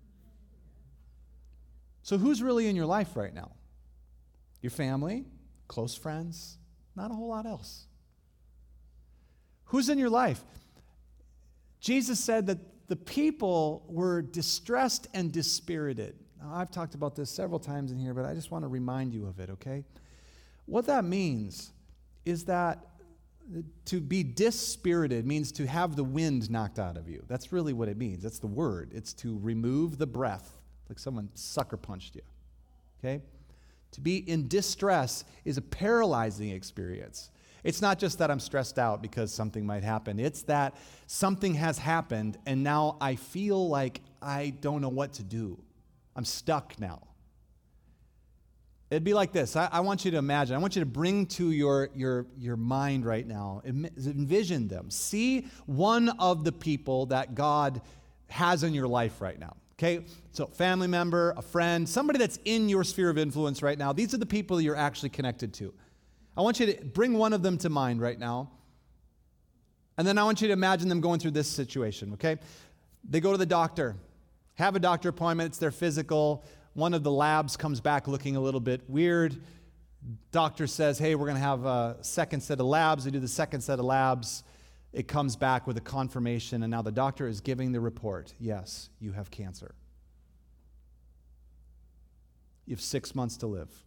So who's really in your life right now? Your family, close friends, not a whole lot else. Who's in your life? Jesus said that the people were distressed and dispirited. Now, I've talked about this several times in here, but I just want to remind you of it, okay? What that means is that to be dispirited means to have the wind knocked out of you. That's really what it means. That's the word. It's to remove the breath, like someone sucker punched you, okay? To be in distress is a paralyzing experience. It's not just that I'm stressed out because something might happen. It's that something has happened and now I feel like I don't know what to do. I'm stuck now. It'd be like this. I, I want you to imagine. I want you to bring to your, your, your mind right now. Envision them. See one of the people that God has in your life right now. Okay? So family member, a friend, somebody that's in your sphere of influence right now. These are the people you're actually connected to. I want you to bring one of them to mind right now. And then I want you to imagine them going through this situation, okay? They go to the doctor, have a doctor appointment, it's their physical. One of the labs comes back looking a little bit weird. Doctor says, hey, we're going to have a second set of labs. They do the second set of labs. It comes back with a confirmation, and now the doctor is giving the report. Yes, you have cancer. You have six months to live.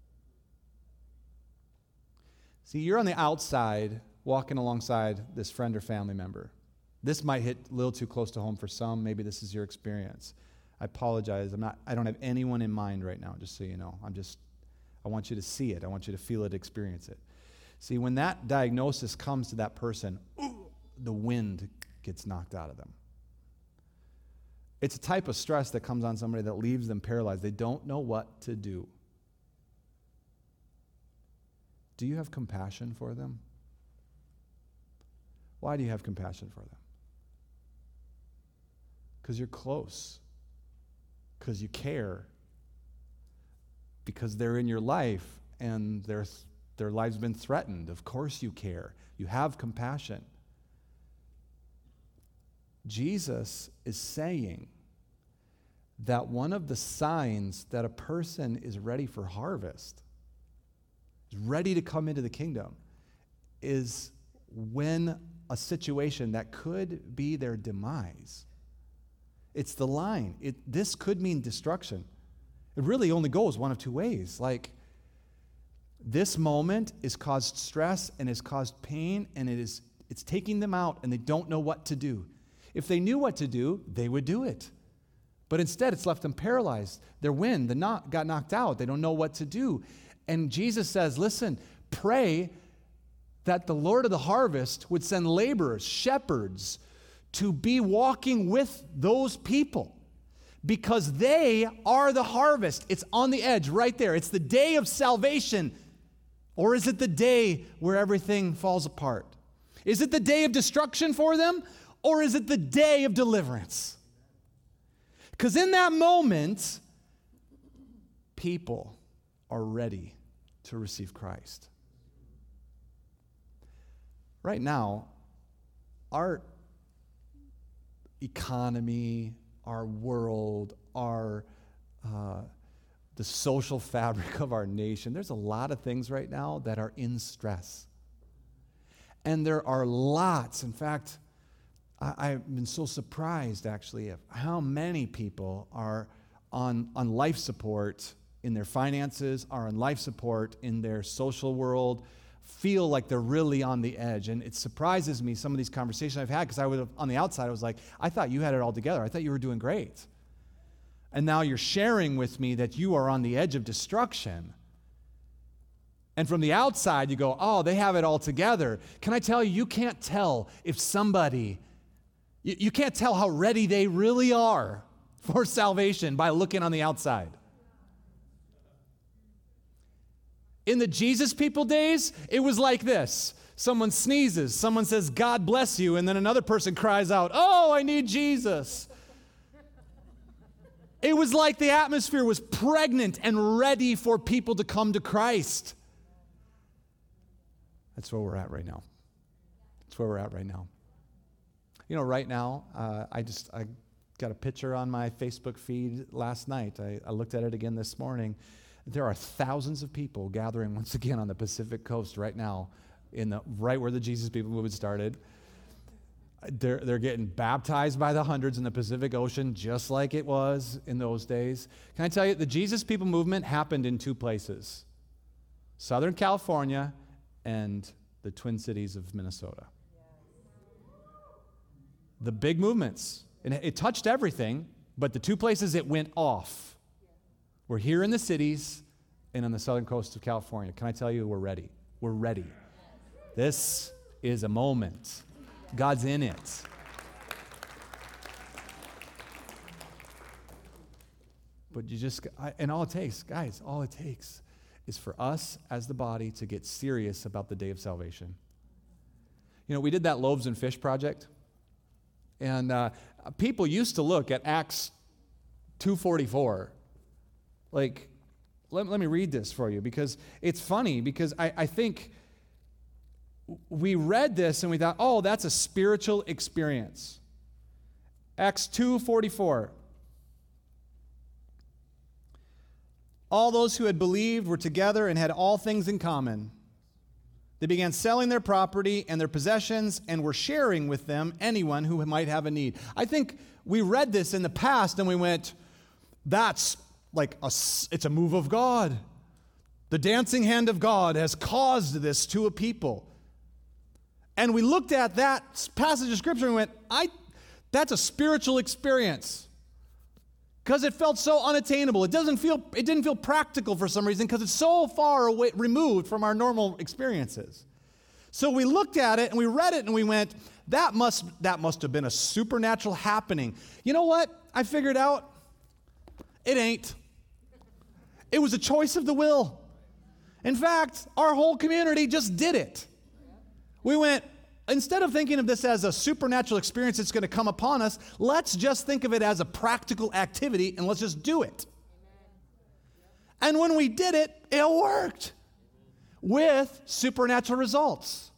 See, you're on the outside walking alongside this friend or family member. This might hit a little too close to home for some. Maybe this is your experience. I apologize. I'm not, I don't have anyone in mind right now, just so you know. I'm just, I want you to see it. I want you to feel it, experience it. See, when that diagnosis comes to that person, the wind gets knocked out of them. It's a type of stress that comes on somebody that leaves them paralyzed. They don't know what to do. Do you have compassion for them? Why do you have compassion for them? Because you're close. Because you care. Because they're in your life and their, their life's been threatened. Of course you care. You have compassion. Jesus is saying that one of the signs that a person is ready for harvest, is ready to come into the kingdom, is when a situation that could be their demise. It's the line. It, this could mean destruction. It really only goes one of two ways. Like, this moment has caused stress and has caused pain, and it is it's taking them out, and they don't know what to do. If they knew what to do, they would do it. But instead, it's left them paralyzed. Their wind the knock, got knocked out. They don't know what to do. And Jesus says, listen, pray that the Lord of the harvest would send laborers, shepherds, to be walking with those people, because they are the harvest. It's on the edge right there. It's the day of salvation. Or is it the day where everything falls apart? Is it the day of destruction for them? Or is it the day of deliverance? Because in that moment, people are ready to receive Christ. Right now, our economy, our world, our uh, the social fabric of our nation, there's a lot of things right now that are in stress. And there are lots, in fact, I, I've been so surprised actually of how many people are on, on life support in their finances, are on life support in their social world, feel like they're really on the edge. And it surprises me, some of these conversations I've had, because I would have, on the outside, I was like, I thought you had it all together. I thought you were doing great. And now you're sharing with me that you are on the edge of destruction. And from the outside, you go, oh, they have it all together. Can I tell you, you can't tell if somebody, you, you can't tell how ready they really are for salvation by looking on the outside. In the Jesus people days, it was like this. Someone sneezes, someone says, God bless you, and then another person cries out, oh, I need Jesus. It was like the atmosphere was pregnant and ready for people to come to Christ. That's where we're at right now. That's where we're at right now. You know, right now, uh, I just, I got a picture on my Facebook feed last night. I, I looked at it again this morning. There are thousands of people gathering once again on the Pacific Coast right now, in the right where the Jesus People movement started. They're, they're getting baptized by the hundreds in the Pacific Ocean, just like it was in those days. Can I tell you, the Jesus People movement happened in two places: Southern California and the Twin Cities of Minnesota. The big movements. And it touched everything, but the two places it went off were here in the cities and on the southern coast of California. Can I tell you, we're ready. We're ready. This is a moment. God's in it. But you just, and all it takes, guys, all it takes is for us as the body to get serious about the day of salvation. You know, we did that loaves and fish project, and uh, people used to look at Acts two forty-four. Like, let, let me read this for you, because it's funny, because I, I think we read this and we thought, oh, that's a spiritual experience. Acts two forty-four. All those who had believed were together and had all things in common. They began selling their property and their possessions and were sharing with them anyone who might have a need. I think we read this in the past and we went, that's like a, it's a move of God. The dancing hand of God has caused this to a people. And we looked at that passage of Scripture and went, I, that's a spiritual experience. Because it felt so unattainable. It doesn't feel, it didn't feel practical for some reason, because it's so far away, removed from our normal experiences. So we looked at it and we read it and we went, that must, that must have been a supernatural happening. You know what I figured out? It ain't. It was a choice of the will. In fact, our whole community just did it. We went, instead of thinking of this as a supernatural experience that's going to come upon us, let's just think of it as a practical activity and let's just do it. And when we did it, it worked with supernatural results.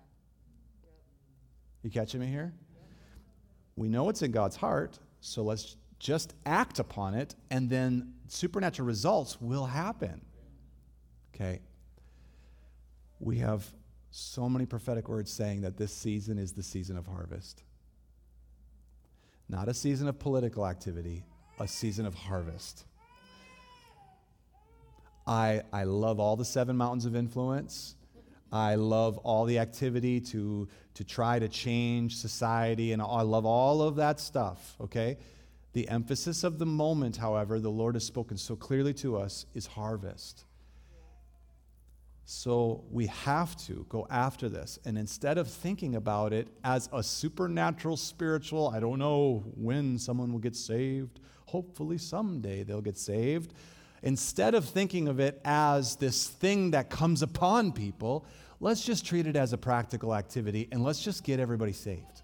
You catching me here? We know it's in God's heart, so let's just act upon it, and then supernatural results will happen. Okay. We have so many prophetic words saying that this season is the season of harvest. Not a season of political activity, a season of harvest. I, I love all the seven mountains of influence. I love all the activity to, to try to change society, and I love all of that stuff, okay? The emphasis of the moment, however, the Lord has spoken so clearly to us, is harvest. So we have to go after this. And instead of thinking about it as a supernatural, spiritual, I don't know when someone will get saved, hopefully someday they'll get saved. Instead of thinking of it as this thing that comes upon people, let's just treat it as a practical activity and let's just get everybody saved.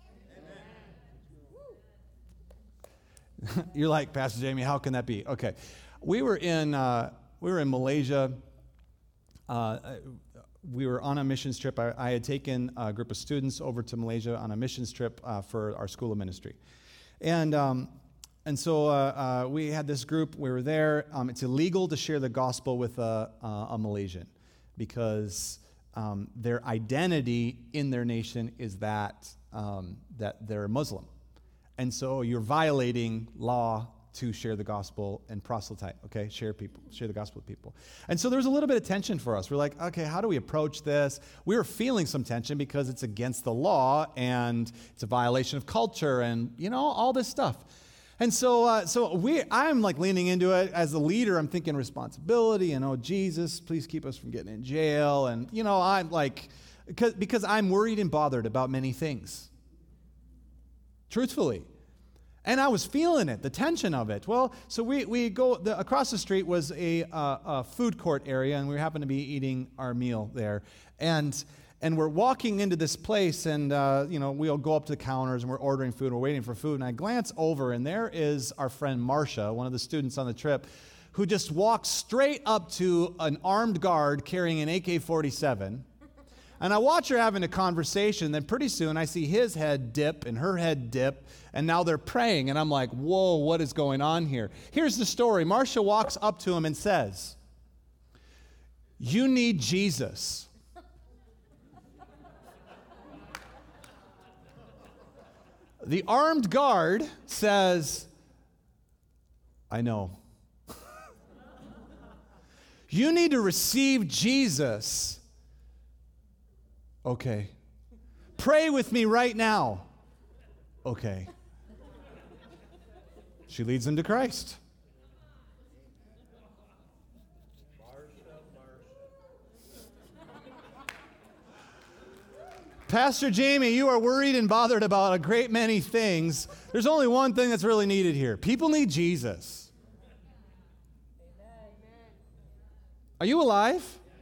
You're like, Pastor Jamie, how can that be? Okay. We were in, uh, we were in Malaysia. Uh, we were on a missions trip. I, I had taken a group of students over to Malaysia on a missions trip uh, for our school of ministry. And um, and so uh, uh, we had this group. We were there. Um, it's illegal to share the gospel with a, a, a Malaysian because um, their identity in their nation is that, um, that they're Muslim. And so you're violating law to share the gospel and proselyte, okay? Share people, share the gospel with people. And so there was a little bit of tension for us. We're like, okay, how do we approach this? We were feeling some tension because it's against the law and it's a violation of culture and, you know, all this stuff. And so uh, so we, I'm like leaning into it. As a leader, I'm thinking responsibility and, oh, Jesus, please keep us from getting in jail. And, you know, I'm like, because, because I'm worried and bothered about many things. Truthfully. And I was feeling it, the tension of it. Well, so we, we go, the, across the street was a, uh, a food court area, and we happened to be eating our meal there. And and we're walking into this place, and, uh, you know, we'll go up to the counters, and we're ordering food, we're waiting for food, and I glance over, and there is our friend Marcia, one of the students on the trip, who just walks straight up to an armed guard carrying an A K forty-seven. And I watch her having a conversation, then pretty soon I see his head dip and her head dip, and now they're praying, and I'm like, whoa, what is going on here? Here's the story. Marcia walks up to him and says, "You need Jesus." The armed guard says, "I know. You need to receive Jesus." "Okay." "Pray with me right now." "Okay." She leads him to Christ. "Pastor Jamie, you are worried and bothered about a great many things. There's only one thing that's really needed here. People need Jesus." Are you alive?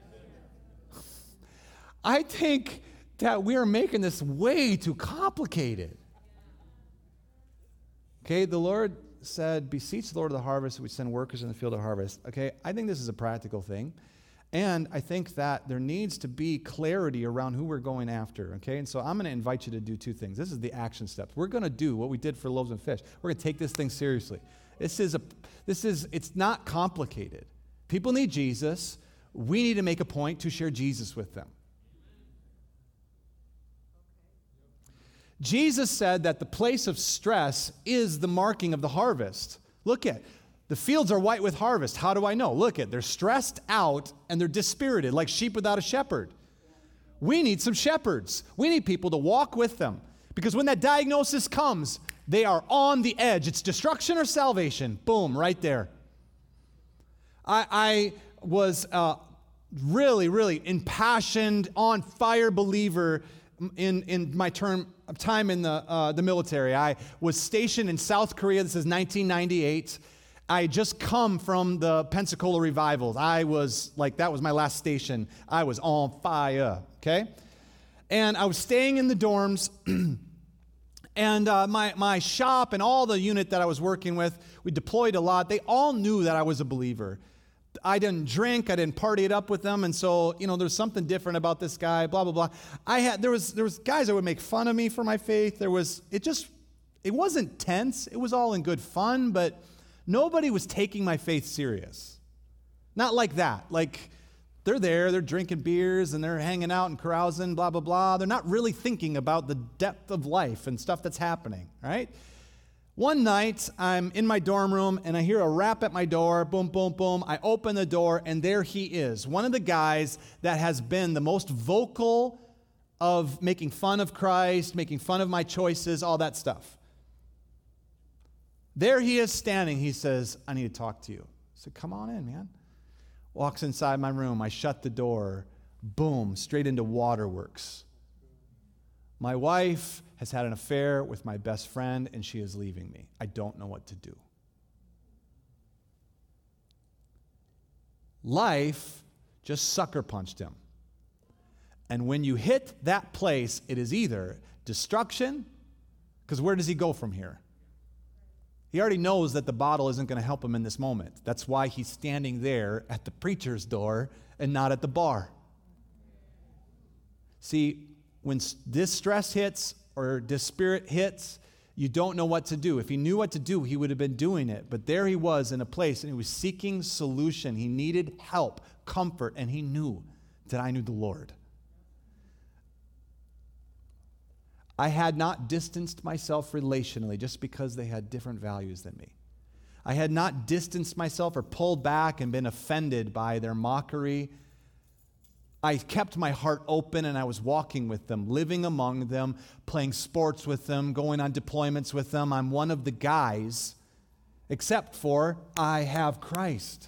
I think that we are making this way too complicated. Okay, the Lord said, "Beseech the Lord of the harvest, we send workers in the field of harvest." Okay, I think this is a practical thing. And I think that there needs to be clarity around who we're going after, okay? And so I'm going to invite you to do two things. This is the action steps. We're going to do what we did for loaves and fish. We're going to take this thing seriously. This is a, this is, it's not complicated. People need Jesus. We need to make a point to share Jesus with them. Jesus said that the place of stress is the marking of the harvest. Look at the fields are white with harvest. How do I know? Look at, they're stressed out and they're dispirited, like sheep without a shepherd. We need some shepherds. We need people to walk with them. Because when that diagnosis comes, they are on the edge. It's destruction or salvation. Boom, right there. I, I was a really, really impassioned, on fire believer in, in my term time in the, uh, the military. I was stationed in South Korea. This is nineteen ninety-eight. I had just come from the Pensacola revivals. I was like, that was my last station. I was on fire, okay? And I was staying in the dorms, and uh, my, my shop and all the unit that I was working with, we deployed a lot. They all knew that I was a believer. I didn't drink, I didn't party it up with them, and so, you know, there's something different about this guy, blah, blah, blah. I had, there was, there was guys that would make fun of me for my faith. There was, it just, it wasn't tense. It was all in good fun, but nobody was taking my faith serious. Not like that. Like, they're there, they're drinking beers, and they're hanging out and carousing, blah, blah, blah. They're not really thinking about the depth of life and stuff that's happening, right? One night, I'm in my dorm room, and I hear a rap at my door, boom, boom, boom. I open the door, and there he is, one of the guys that has been the most vocal of making fun of Christ, making fun of my choices, all that stuff. There he is standing. He says, "I need to talk to you." I said, "Come on in, man." Walks inside my room. I shut the door. Boom, straight into waterworks. "My wife has had an affair with my best friend, and she is leaving me. I don't know what to do." Life just sucker punched him. And when you hit that place, it is either destruction, because where does he go from here? He already knows that the bottle isn't going to help him in this moment. That's why he's standing there at the preacher's door and not at the bar. See, when this stress hits or this spirit hits, you don't know what to do. If he knew what to do, he would have been doing it. But there he was in a place, and he was seeking solution. He needed help, comfort, and he knew that I knew the Lord. I had not distanced myself relationally just because they had different values than me. I had not distanced myself or pulled back and been offended by their mockery. I kept my heart open, and I was walking with them, living among them, playing sports with them, going on deployments with them. I'm one of the guys, except for I have Christ.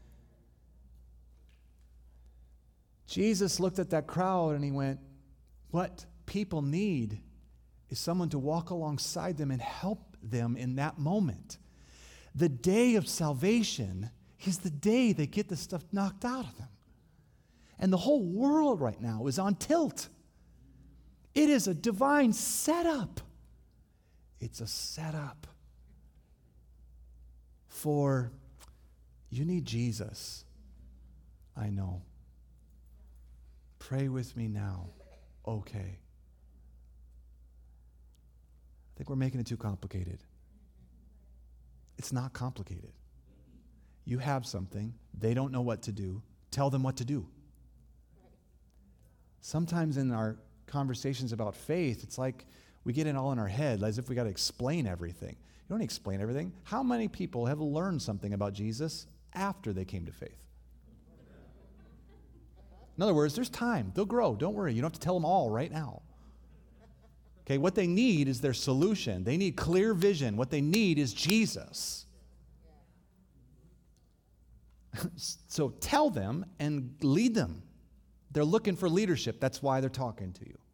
Jesus looked at that crowd and he went, what people need is someone to walk alongside them and help them in that moment. The day of salvation is the day they get the stuff knocked out of them. And the whole world right now is on tilt. It is a divine setup. It's a setup for, you need Jesus. I know. Pray with me now. Okay. I think we're making it too complicated. It's not complicated. You have something. They don't know what to do. Tell them what to do. Sometimes in our conversations about faith, it's like we get it all in our head, as if we got to explain everything. You don't explain everything. How many people have learned something about Jesus after they came to faith? In other words, there's time. They'll grow. Don't worry. You don't have to tell them all right now. Okay, what they need is their solution. They need clear vision. What they need is Jesus. So tell them and lead them. They're looking for leadership. That's why they're talking to you.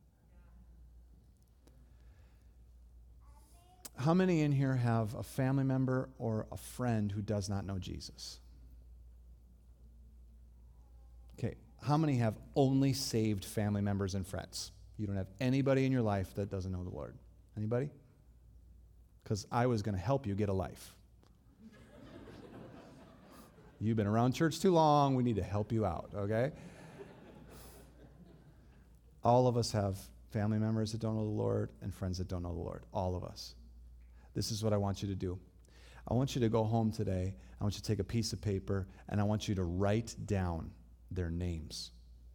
How many in here have a family member or a friend who does not know Jesus? Okay, how many have only saved family members and friends? You don't have anybody in your life that doesn't know the Lord. Anybody? Because I was going to help you get a life. You've been around church too long. We need to help you out, okay? All of us have family members that don't know the Lord and friends that don't know the Lord. All of us. This is what I want you to do. I want you to go home today. I want you to take a piece of paper, and I want you to write down their names.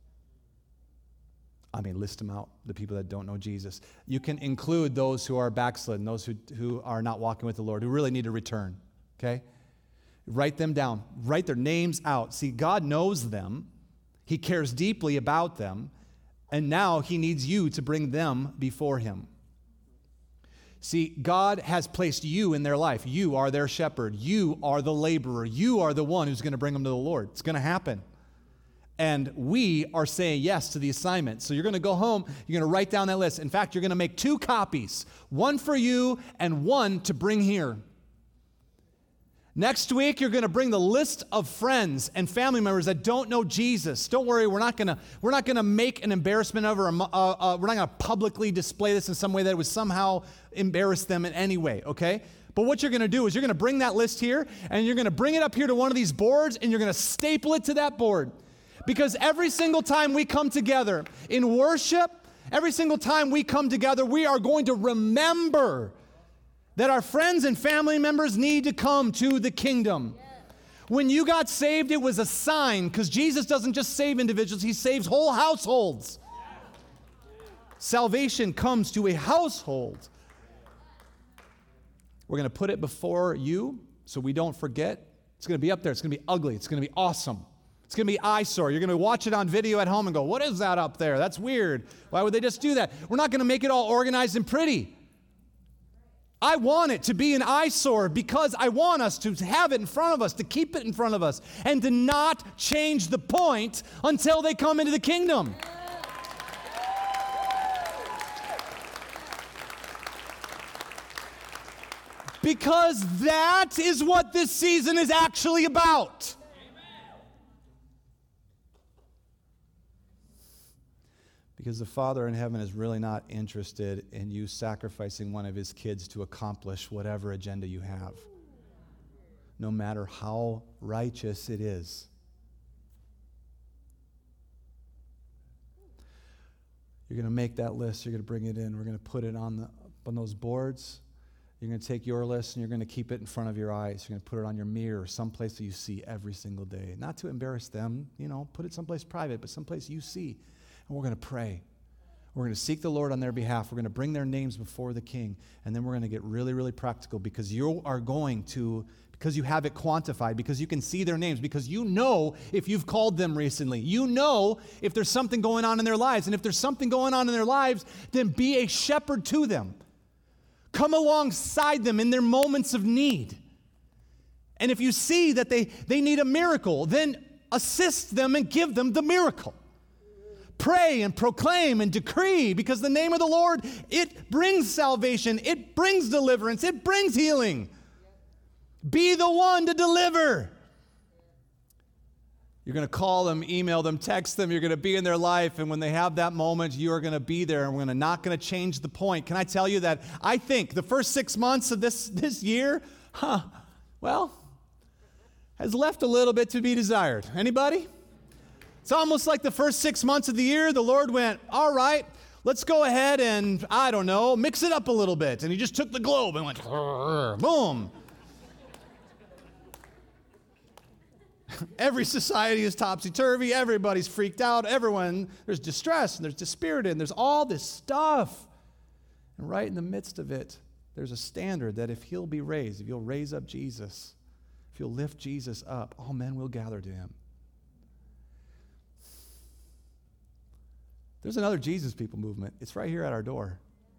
I mean, list them out, the people that don't know Jesus. You can include those who are backslidden, those who, who are not walking with the Lord, who really need to return, okay? Write them down. Write their names out. See, God knows them. He cares deeply about them, and now He needs you to bring them before Him. See, God has placed you in their life. You are their shepherd. You are the laborer. You are the one who's going to bring them to the Lord. It's going to happen. And we are saying yes to the assignment. So you're going to go home, you're going to write down that list. In fact, you're going to make two copies, one for you and one to bring here. Next week, you're going to bring the list of friends and family members that don't know Jesus. Don't worry, we're not going to we're not going to make an embarrassment of, or uh, uh, we're not going to publicly display this in some way that would somehow embarrass them in any way, okay? But what you're going to do is you're going to bring that list here, and you're going to bring it up here to one of these boards, and you're going to staple it to that board. Because every single time we come together in worship, every single time we come together, we are going to remember that our friends and family members need to come to the kingdom. When you got saved, it was a sign, because Jesus doesn't just save individuals, He saves whole households. Salvation comes to a household. We're going to put it before you so we don't forget. It's going to be up there. It's going to be ugly. It's going to be awesome. It's going to be eyesore. You're going to watch it on video at home and go, what is that up there? That's weird. Why would they just do that? We're not going to make it all organized and pretty. I want it to be an eyesore because I want us to have it in front of us, to keep it in front of us, and to not change the point until they come into the kingdom. Because that is what this season is actually about. Because the Father in heaven is really not interested in you sacrificing one of His kids to accomplish whatever agenda you have, no matter how righteous it is. You're going to make that list. You're going to bring it in. We're going to put it on, the, on those boards. You're going to take your list and you're going to keep it in front of your eyes. You're going to put it on your mirror, someplace that you see every single day. Not to embarrass them, you know, put it someplace private, but someplace you see. And we're going to pray. We're going to seek the Lord on their behalf. We're going to bring their names before the King. And then we're going to get really, really practical, because you are going to, because you have it quantified, because you can see their names, because you know if you've called them recently. You know if there's something going on in their lives. And if there's something going on in their lives, then be a shepherd to them. Come alongside them in their moments of need. And if you see that they, they need a miracle, then assist them and give them the miracle. Pray and proclaim and decree, because the name of the Lord, it brings salvation, it brings deliverance, it brings healing. Be the one to deliver. You're going to call them, email them, text them. You're going to be in their life. And when they have that moment, you are going to be there. And we're gonna, not going to change the point. Can I tell you that I think the first six months of this, this year, huh, well, has left a little bit to be desired. Anybody? It's almost like the first six months of the year, the Lord went, all right, let's go ahead and, I don't know, mix it up a little bit. And he just took the globe and went, boom. Every society is topsy-turvy. Everybody's freaked out. Everyone, there's distress, and there's dispirited, and there's all this stuff. And right in the midst of it, there's a standard that if he'll be raised, if you'll raise up Jesus, if you'll lift Jesus up, all men will gather to him. There's another Jesus People movement. It's right here at our door.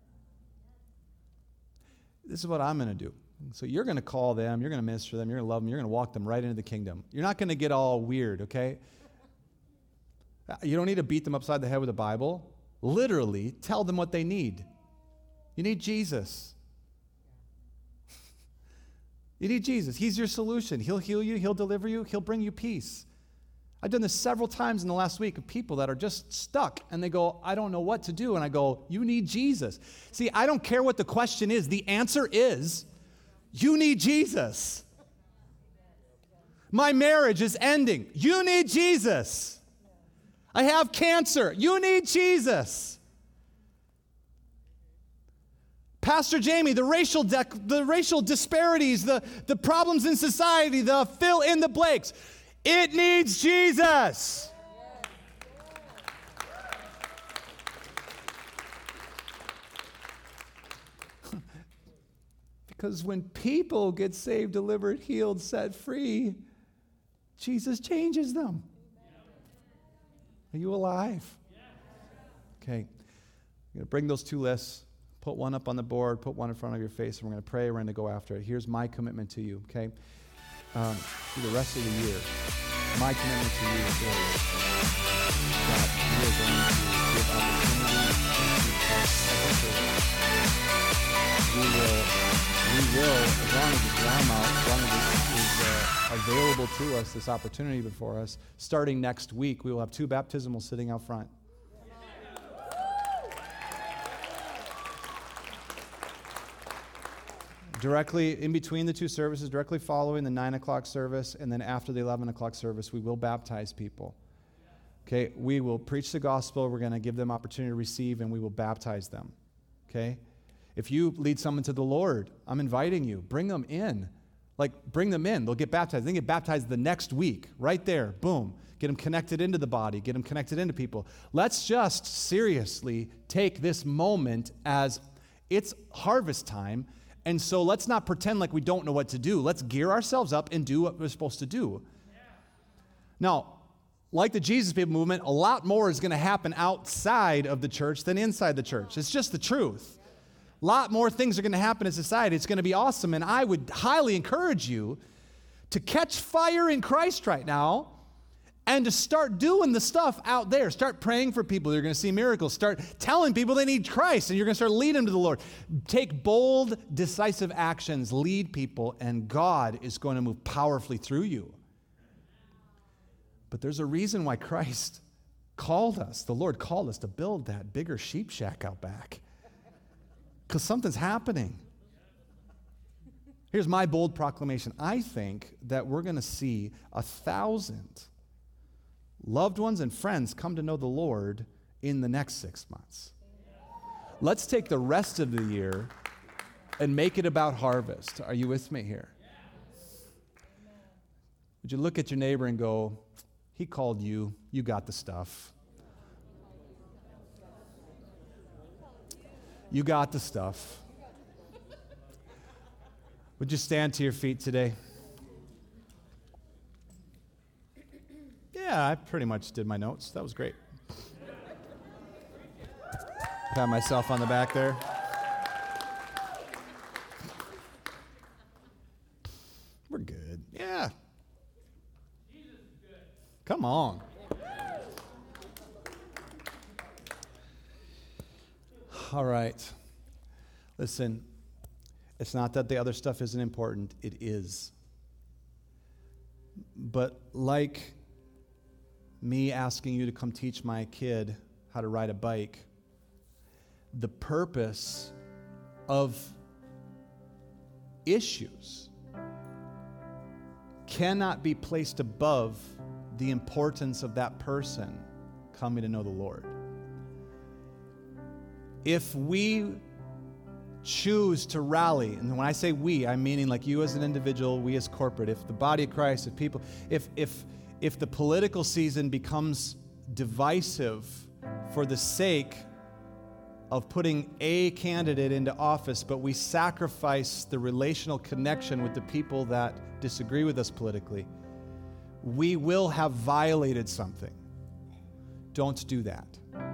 This is what I'm going to do. So you're going to call them, you're going to minister to them, you're going to love them, you're going to walk them right into the kingdom. You're not going to get all weird, okay? You don't need to beat them upside the head with the Bible. Literally, tell them what they need. You need Jesus. You need Jesus. He's your solution. He'll heal you, he'll deliver you, he'll bring you peace. I've done this several times in the last week of people that are just stuck, and they go, I don't know what to do. And I go, you need Jesus. See, I don't care what the question is. The answer is, you need Jesus. My marriage is ending. You need Jesus. I have cancer. You need Jesus. Pastor Jamie, the racial dec- the racial disparities, the, the problems in society, the fill in the blanks. It needs Jesus. Because when people get saved, delivered, healed, set free, Jesus changes them. Are you alive? Okay. I'm going to bring those two lists, put one up on the board, put one in front of your face, and we're going to pray. We're going to go after it. Here's my commitment to you, okay? Um, through the rest of the year, my commitment to you is this. God, we are going to give opportunity. We will... We will, as long as it's warm out, as long as it is uh, available to us, this opportunity before us, starting next week, we will have two baptismals sitting out front. Directly in between the two services, directly following the nine o'clock service, and then after the eleven o'clock service, we will baptize people. Okay, we will preach the gospel, we're going to give them opportunity to receive, and we will baptize them. Okay? If you lead someone to the Lord, I'm inviting you. Bring them in. Like, bring them in. They'll get baptized. They get baptized the next week. Right there. Boom. Get them connected into the body. Get them connected into people. Let's just seriously take this moment as it's harvest time. And so let's not pretend like we don't know what to do. Let's gear ourselves up and do what we're supposed to do. Yeah. Now, like the Jesus People movement, a lot more is going to happen outside of the church than inside the church. It's just the truth. A lot more things are going to happen in society. It's going to be awesome, and I would highly encourage you to catch fire in Christ right now and to start doing the stuff out there. Start praying for people. You're going to see miracles. Start telling people they need Christ, and you're going to start leading them to the Lord. Take bold, decisive actions. Lead people, and God is going to move powerfully through you. But there's a reason why Christ called us, the Lord called us to build that bigger sheep shack out back. Because something's happening. Here's my bold proclamation. I think that we're going to see a thousand loved ones and friends come to know the Lord in the next six months. Let's take the rest of the year and make it about harvest. Are you with me here? Would you look at your neighbor and go, he called you, you got the stuff. You got the stuff. Would you stand to your feet today? Yeah, I pretty much did my notes. That was great. Pat myself on the back there. We're good. Yeah. Come on. All right. Listen, it's not that the other stuff isn't important. It is. But like me asking you to come teach my kid how to ride a bike, the purpose of issues cannot be placed above the importance of that person coming to know the Lord. If we choose to rally, and when I say we, I'm meaning like you as an individual, we as corporate, if the body of Christ, if people, if if if the political season becomes divisive for the sake of putting a candidate into office, but we sacrifice the relational connection with the people that disagree with us politically, we will have violated something. Don't do that.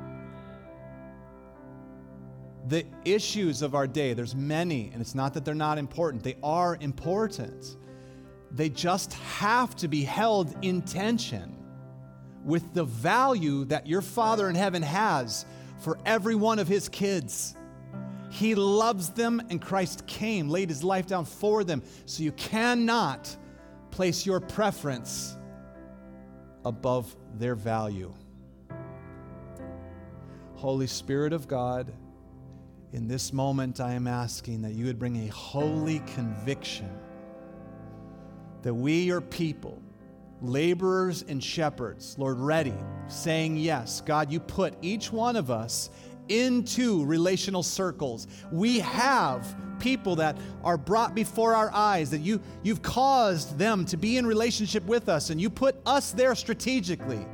The issues of our day, there's many, and it's not that they're not important. They are important. They just have to be held in tension with the value that your Father in heaven has for every one of his kids. He loves them, and Christ came, laid his life down for them. So you cannot place your preference above their value. Holy Spirit of God, in this moment I am asking that you would bring a holy conviction that we, your people, laborers and shepherds, Lord, ready, saying yes. God, you put each one of us into relational circles. We have people that are brought before our eyes, that you, you've caused them to be in relationship with us, and you put us there strategically.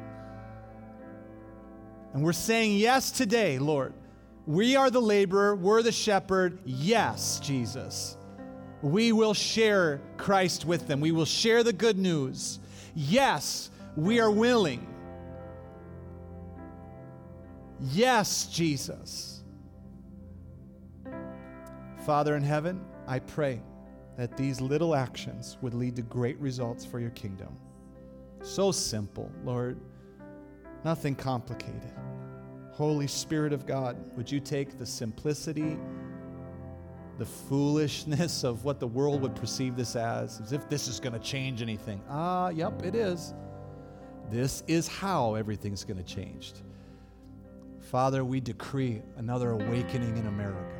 And we're saying yes today, Lord. We are the laborer, we're the shepherd. Yes, Jesus. We will share Christ with them. We will share the good news. Yes, we are willing. Yes, Jesus. Father in heaven, I pray that these little actions would lead to great results for your kingdom. So simple, Lord. Nothing complicated. Holy Spirit of God, would you take the simplicity, the foolishness of what the world would perceive this as, as if this is going to change anything. Ah, uh, yep, it is. This is how everything's going to change. Father, we decree another awakening in America.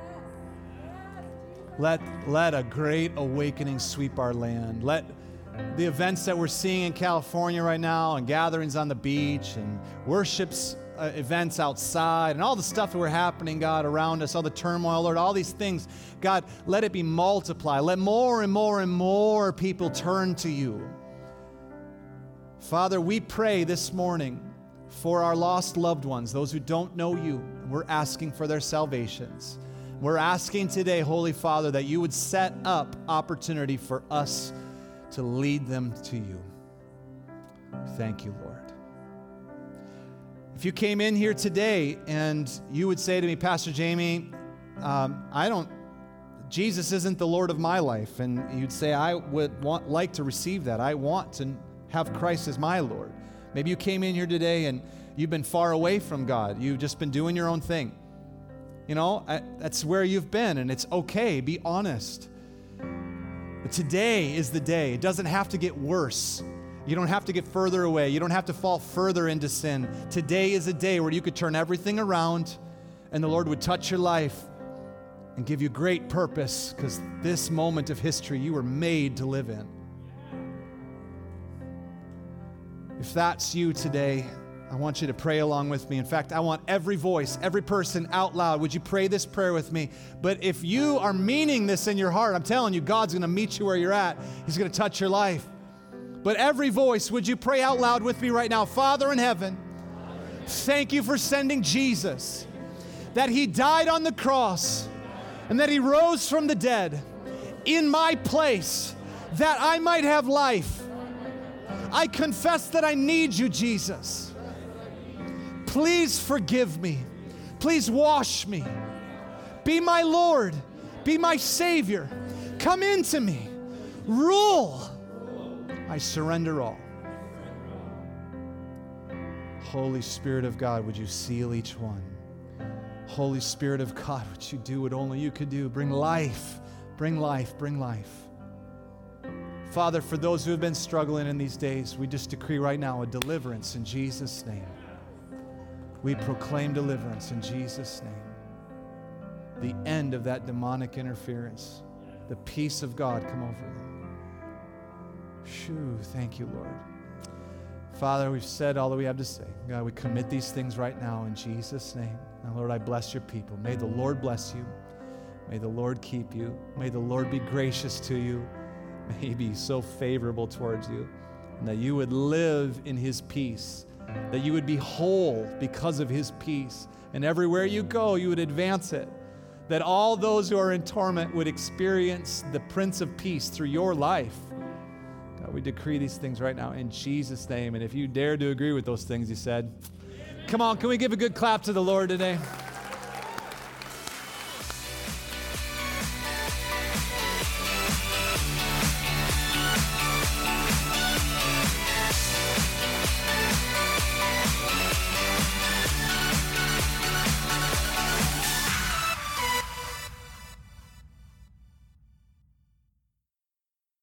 Let, let a great awakening sweep our land. Let the events that we're seeing in California right now, and gatherings on the beach, and worships uh, events outside, and all the stuff that we're happening, God, around us, all the turmoil, Lord, all these things, God, let it be multiplied. Let more and more and more people turn to you. Father, we pray this morning for our lost loved ones, those who don't know you. We're asking for their salvations. We're asking today, Holy Father, that you would set up opportunity for us to lead them to you. Thank you, Lord. If you came in here today and you would say to me, Pastor Jamie, um, I don't, Jesus isn't the Lord of my life, and you'd say, I would want, like to receive that. I want to have Christ as my Lord. Maybe you came in here today and you've been far away from God. You've just been doing your own thing. You know, I, that's where you've been, and it's okay. Be honest. But today is the day. It doesn't have to get worse. You don't have to get further away. You don't have to fall further into sin. Today is a day where you could turn everything around, and the Lord would touch your life and give you great purpose, because this moment of history you were made to live in. If that's you today, I want you to pray along with me. In fact, I want every voice, every person out loud, would you pray this prayer with me? But if you are meaning this in your heart, I'm telling you, God's going to meet you where you're at. He's going to touch your life. But every voice, would you pray out loud with me right now? Father in heaven, thank you for sending Jesus, that he died on the cross and that he rose from the dead in my place, that I might have life. I confess that I need you, Jesus. Please forgive me. Please wash me. Be my Lord. Be my Savior. Come into me. Rule. I surrender all. Holy Spirit of God, would you seal each one? Holy Spirit of God, would you do what only you could do? Bring life, bring life, bring life. Father, for those who have been struggling in these days, we just decree right now a deliverance in Jesus' name. We proclaim deliverance in Jesus' name. The end of that demonic interference. The peace of God come over them. Shoo, thank you, Lord. Father, we've said all that we have to say. God, we commit these things right now in Jesus' name. And Lord, I bless your people. May the Lord bless you. May the Lord keep you. May the Lord be gracious to you. May he be so favorable towards you. And that you would live in his peace. That you would be whole because of his peace. And everywhere you go, you would advance it. That all those who are in torment would experience the Prince of Peace through your life. God, we decree these things right now in Jesus' name. And if you dare to agree with those things he said, come on, can we give a good clap to the Lord today?